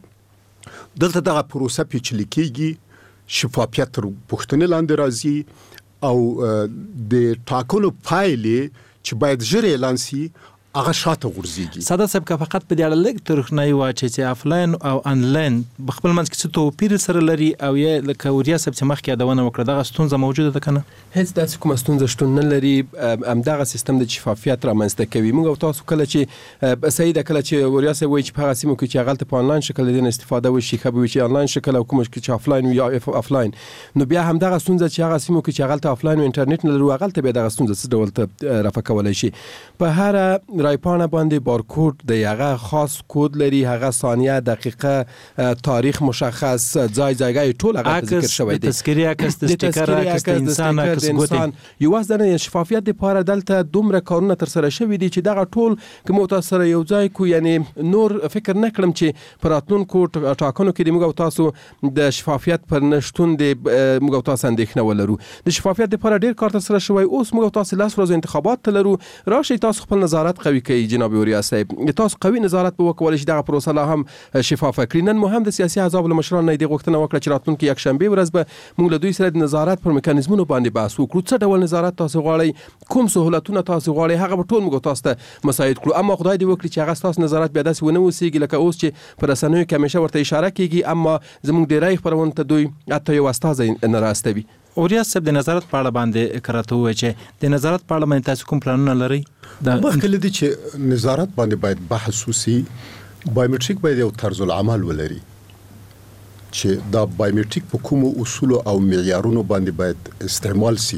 دلته دغه پروسه پیچلې کیږي، شفافیت تر پوښتنې لاندې راځي او د ټاکنو پایلې چې باید ژر اعلان سي هغه شاته غورځيږي. ساده صاحب که فقط په دې اړه لږ ترخنای واچي چې آفلاین او انلاین بخپل منځ کې څه توپیر سره لري او یا لکه وریا صاحب چې مخکې یادونه وکړه دغه ستونزه موجوده ده کنه؟ هیڅ داسې کومه ستونزه شتون نه لري. همدغه سیستم د شفافیت رامنځته کوي. موږ او تاسو کله چې صحیح ده کله چې وریا صاحب وایي چې په هغه سیمو کې چې هغه په آنلاین شکل دین استفاده وشي خو به چې آنلاین شکل او کوم چې آفلاین یا آفلاین، نو بیا همدغه ستونزه چې هغه سیمو کې چې هغه ته آفلاین او انټرنیټ نه لري هغه ته به دغه ستونزه څه ډول ته رافع کولای شي. په هر رای پاڼه باندې بارکوډ د هغه خاص کود لري، هغه ثانیه، دقیقه، تاریخ مشخص، ځای ټول هغه ذکر شوی دی. تذکری عکس د سټیکر عکس د انسان عکس ګوتې یوازې د شفافیت لپاره دلته دومره کارونه تر سره شوي دي چې دغه ټول کوم تاسو سره یو ځای کو، یعنی نور فکر نه کړم چې پر راتلونکو ټاکنو کې موږ تاسو د شفافیت پر نشټون د موږ تاسو اندېښنه ولرو. د شفافیت لپاره ډیر کار تر سره شوی. اوس موږ تاسو لاس ورځ انتخابات لرو، راشي تاسو خپل نظارت قوي کوي. جناب اوریا صاحب، تاسو قوي نظارت به وکولای شئ دغه پروسه لا هم شفاف کړئ. نن مهم د سیاسي احزاب له مشرانو نه د غوښتنه وکړه چې راتلونکي یک شنبه ورځ به موږ له دوی سره د نظارت پر میکانیزمونو باندې بحث وکړو. څه ډول نظارت تاسو غواړئ، کوم سہولتونه تاسو غواړئ، هغه به ټول موږ تاسو ته مساعد کړو. اما خدای دې وکړي چې هغه تاسو نظارت بیا داسې ونه وسیږي لکه اوس چې پر رسنیو کې همیشه ورته اشاره کیږي، اما زموږ ډیری خبرونه ته دوی حتی یو استازی نه راستوي. اوریا صاحب، د نظارت په اړه باندې کراته وای چې د نظارت په اړه باندې تاسو کوم پلانونه لرئ؟ مخکې دي چې نظارت باندې باید بحث وسی، بایومټریک باید یو طرز العمل ولري چې دا بایومټریک په کوم اصول او معیارونو باندې باید استعمال سي.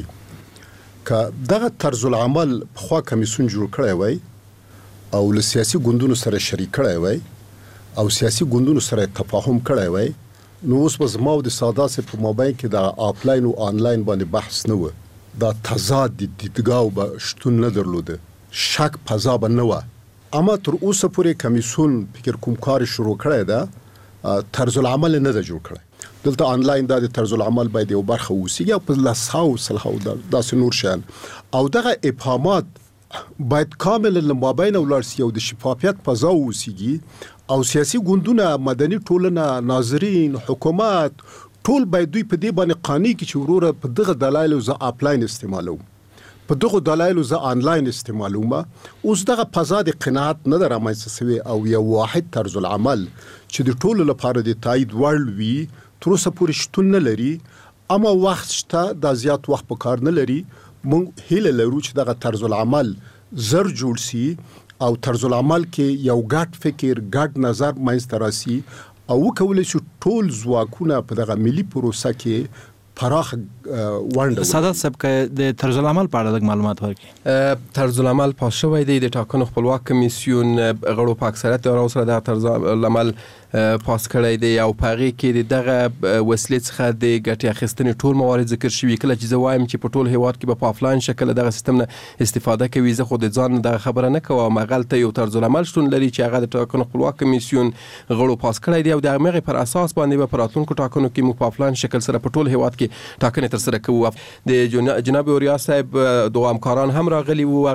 که دغه طرز العمل په خوا کمیسون جوړ کړی وای او له سیاسي ګوندونو سره شریک کړی وای او سیاسي ګوندونو سره تفاهم کړی وای، نو اوس به زما او د ساده سه په مابین کې د آفلاین او آنلاین باندې بحث نه و. دا تضاد د دیدګاو به شتون نه درلوده، شک فضا به نه و. اما تر اوسه پورې کمیسون فکر کوم کار شروع کړی ده، طرز العمل نه ده جوړ کړی. دلته آنلاین د طرز العمل باید یو برخه وسی یا په لاساو سلهاو داسې نور شان، او دغه ابهامات باید کامل له مابین ولرسي او د شفافیت فضا وسیږي، او سیاسي ګوندونه، مدني ټولنه، ناظرین، حکومت ټول باید دوی په دې باندې قانع کی چې وروره په دغه دلایل ز آفلاین استعمالوم، په دغه دلایل ز آنلاین استعمالوم. اوس دغه فضا د قناعت نه درامایسته سوی او یو واحد طرز العمل چې د ټولو لپاره د تایید وړ وي تر اوسه پورې شتون نه لري. اما وخت شته، دا زیات وخت په کار نه لري. مونږ هیله لرو چې دغه طرز العمل زر جوړ سي او طرز العمل کې یو ګډ فکر، ګډ نظر منځته راسي او وکولای شو ټول ځواکونه په دغه ملي پروسه کې پراخ ونډه. سادات صاحب، که د طرز العمل په اړه معلومات ورکړي. طرز العمل پاس شوی دی، د ټاکنو خپلواک کمیسیون غړو په اکثریت راوسره د طرز العمل پاس کړی دی او په هغې کې دغه وسیلې څخه د ګټې اخیستنې ټول موارد ذکر شوي. کله چې زه وایم چې په ټول هیواد کې به په آفلاین شکل دغه سیستم نه استفاده کوي، زه خو د ځان دغه خبره نه کوم. هغلته یو طرز العمل شتون لري چې هغه د ټاکنو خپلواک کمیسیون غړو پاس کړی دی او د هغې پر اساس باندې به په راتلونکو ټاکنو کې موږ په آفلاین شکل سره په ټول هیواد کې ټاکنې ترسره کوو. د جناب اوریا صاحب دوه همکاران هم راغلي وو،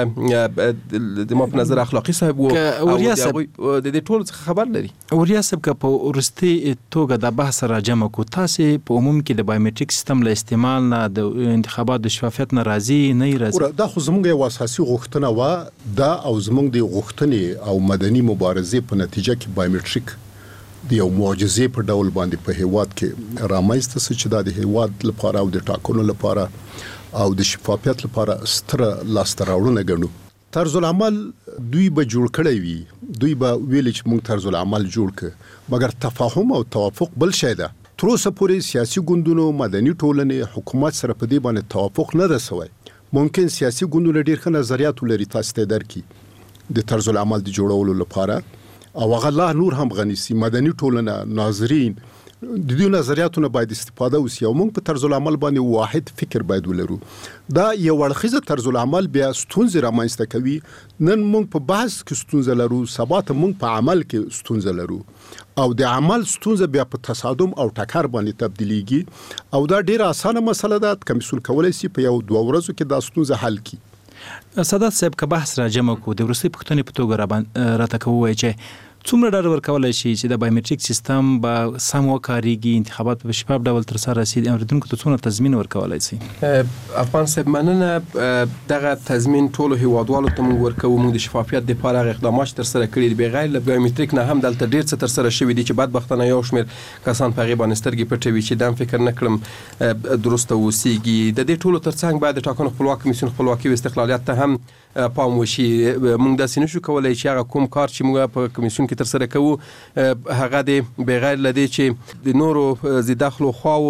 هغلته د ما په نظر اخلاقي صاحب وو، اوریا صاحب د دې ټول څخه خبر لري. اوریا صاحب، که په ورستي توګه د بحث را جمع کو، تاسو په عموم کې د بایومټریک سیستم له استعمال نه د انتخابات د شفافیت نه راضي نه راضي؟ دا خو زموږ یو اساسي غوښتنه و، دا او زموږ د غوښتنې او مدني مبارزې په نتیجه کې بایومټریک د یو معجزې په ډول باندې په هیواد کې رامنځته شو چې د هیواد لپاره او د ټاکنو لپاره او د شفافیت لپاره ستره لاسته راوړنه ګڼو. طرز العمل دوی به جوړ کړی وي، دوی به ویل چې موږ طرز العمل جوړ کړ، مګر تفاهم او توافق بل شی ده. تر اوسه پورې سیاسي ګوندونو، مدني ټولنې، حکومت سره په دې باندې توافق نه ده سوی. ممکن سیاسي ګوندونه ډیر ښه نظریات ولري تاسو ته درکړي د طرز العمل د جوړولو لپاره، او هغه لا نور هم غني سي. مدني ټولنه، ناظرین، د دې نظریاتونو باید استفاده وسی او موږ په طرز العمل باندې واحد فکر باید ولرو. دا یو اړخیزه طرز العمل بیا ستونزې رامنځته کوي. نن موږ په بحث کې ستونزه لرو، سبا ته موږ په عمل کې ستونزه لرو، او د عمل ستونزه بیا په تصادم او ټکر باندې تبدیلیږي. او دا ډیره اسانه مسله ده، کمیسیون کولای شي په یو دوه ورځو کې دا ستونزه حل کړي. سادات صاحب، که بحث را جمع کو، د وروستۍ پوښتنې په توګه راته کوو چې څومره ډاډ ورکولای شي چې د بایومټریک سیستم به سم وکارېږي، انتخابات په شفاف ډول ترسره رسي، اوریدونکو ته څومره تضمین ورکولای شي؟ افغان صاحب، مننه. دغه تضمین ټولو هیوادوالو ته موږ ورکوو. موږ د شفافیت دپاره هغه اقدامات ترسره کړي دي. بغیر له بایومټریک نه هم دلته ډېر څه ترسره شوي دي چې بدبختانه یو شمېر کسان په هغې باندې سترګې پټوي چې دا فکر نه کړم درسته اوسیږي. د دې ټولو ترڅنګ باید د ټاکنو خپلواک کمیسیون خپلواکي او استقلالیت ته هم پام وشي. موږ داسې نشو کولی چې هغه کوم کار چې موږ په کمیسیون کې ترسره کوو هغه د بغیر له دې چې د نورو ذي دخلو خواو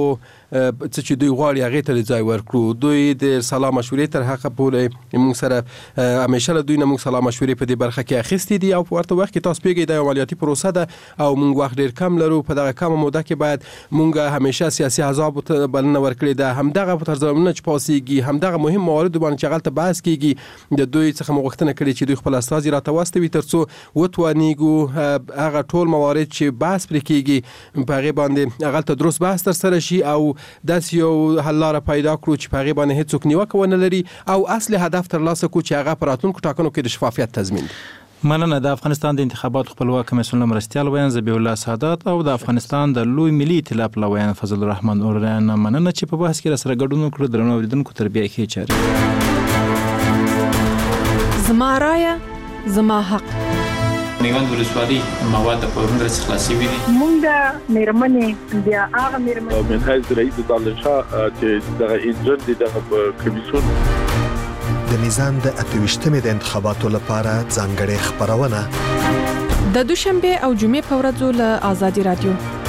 څه چې دوی غواړي هغه ته ځای ورکړو. دوی د سلا مشورې تر حق پورې موږ سره همیشه له دوی نه موږ سلا مشورې په دې برخه کې اخیستې دي او په ورته وخت کې تاسو پیږئ د عملیاتي پروسه ده او موږ وخت ډیر کم لرو. په دغه کم موده کې باید موږ همیشه سیاسي احزاب ته بلنه ورکړې ده، همدغه په طرز باندې چې پاسيږي، همدغه مهم موارد باندې چې غلطه بحث کیږي. د دوی څخه مغوښتنه کړې چې دوی خپل استازي راته واستوي ترڅو وتوانیږو هغه ټول موارد چې بحث پرې کیږي په هغه باندې غلطه درست بحث تر سره شي او داس یو حل لاره پیدا کړو چې په هغه باندې هیڅوک نیوکه ونه لري او اصلي هدف ترلاسه کړو چې هغه په راتلونکو ټاکنو کې د شفافیت تضمین دی. مننه. د افغانستان د انتخاباتو خپلواک کمیسیون مرستیال ویان ذبیح الله سادات او د افغانستان د لوی ملي ائتلاف لویان فضل الرحمن اوران مننه چې په بحث کې سره ګډون وکړو. درنو اوریدونکو تربیه کې چاري زما رایه زما حق. میوند ولسوالي مواد په ورنګ څخه خلاصي وي. مونږ د میرمنې بیا هغه میرمنې من حیث رئیس دالشاه چې دغه انجن د کمیسیون د میزان د 28مې د انتخاباتو لپاره ځانګړې خبرونه د دوشنبه او جمعې په ورځو له آزادي رادیو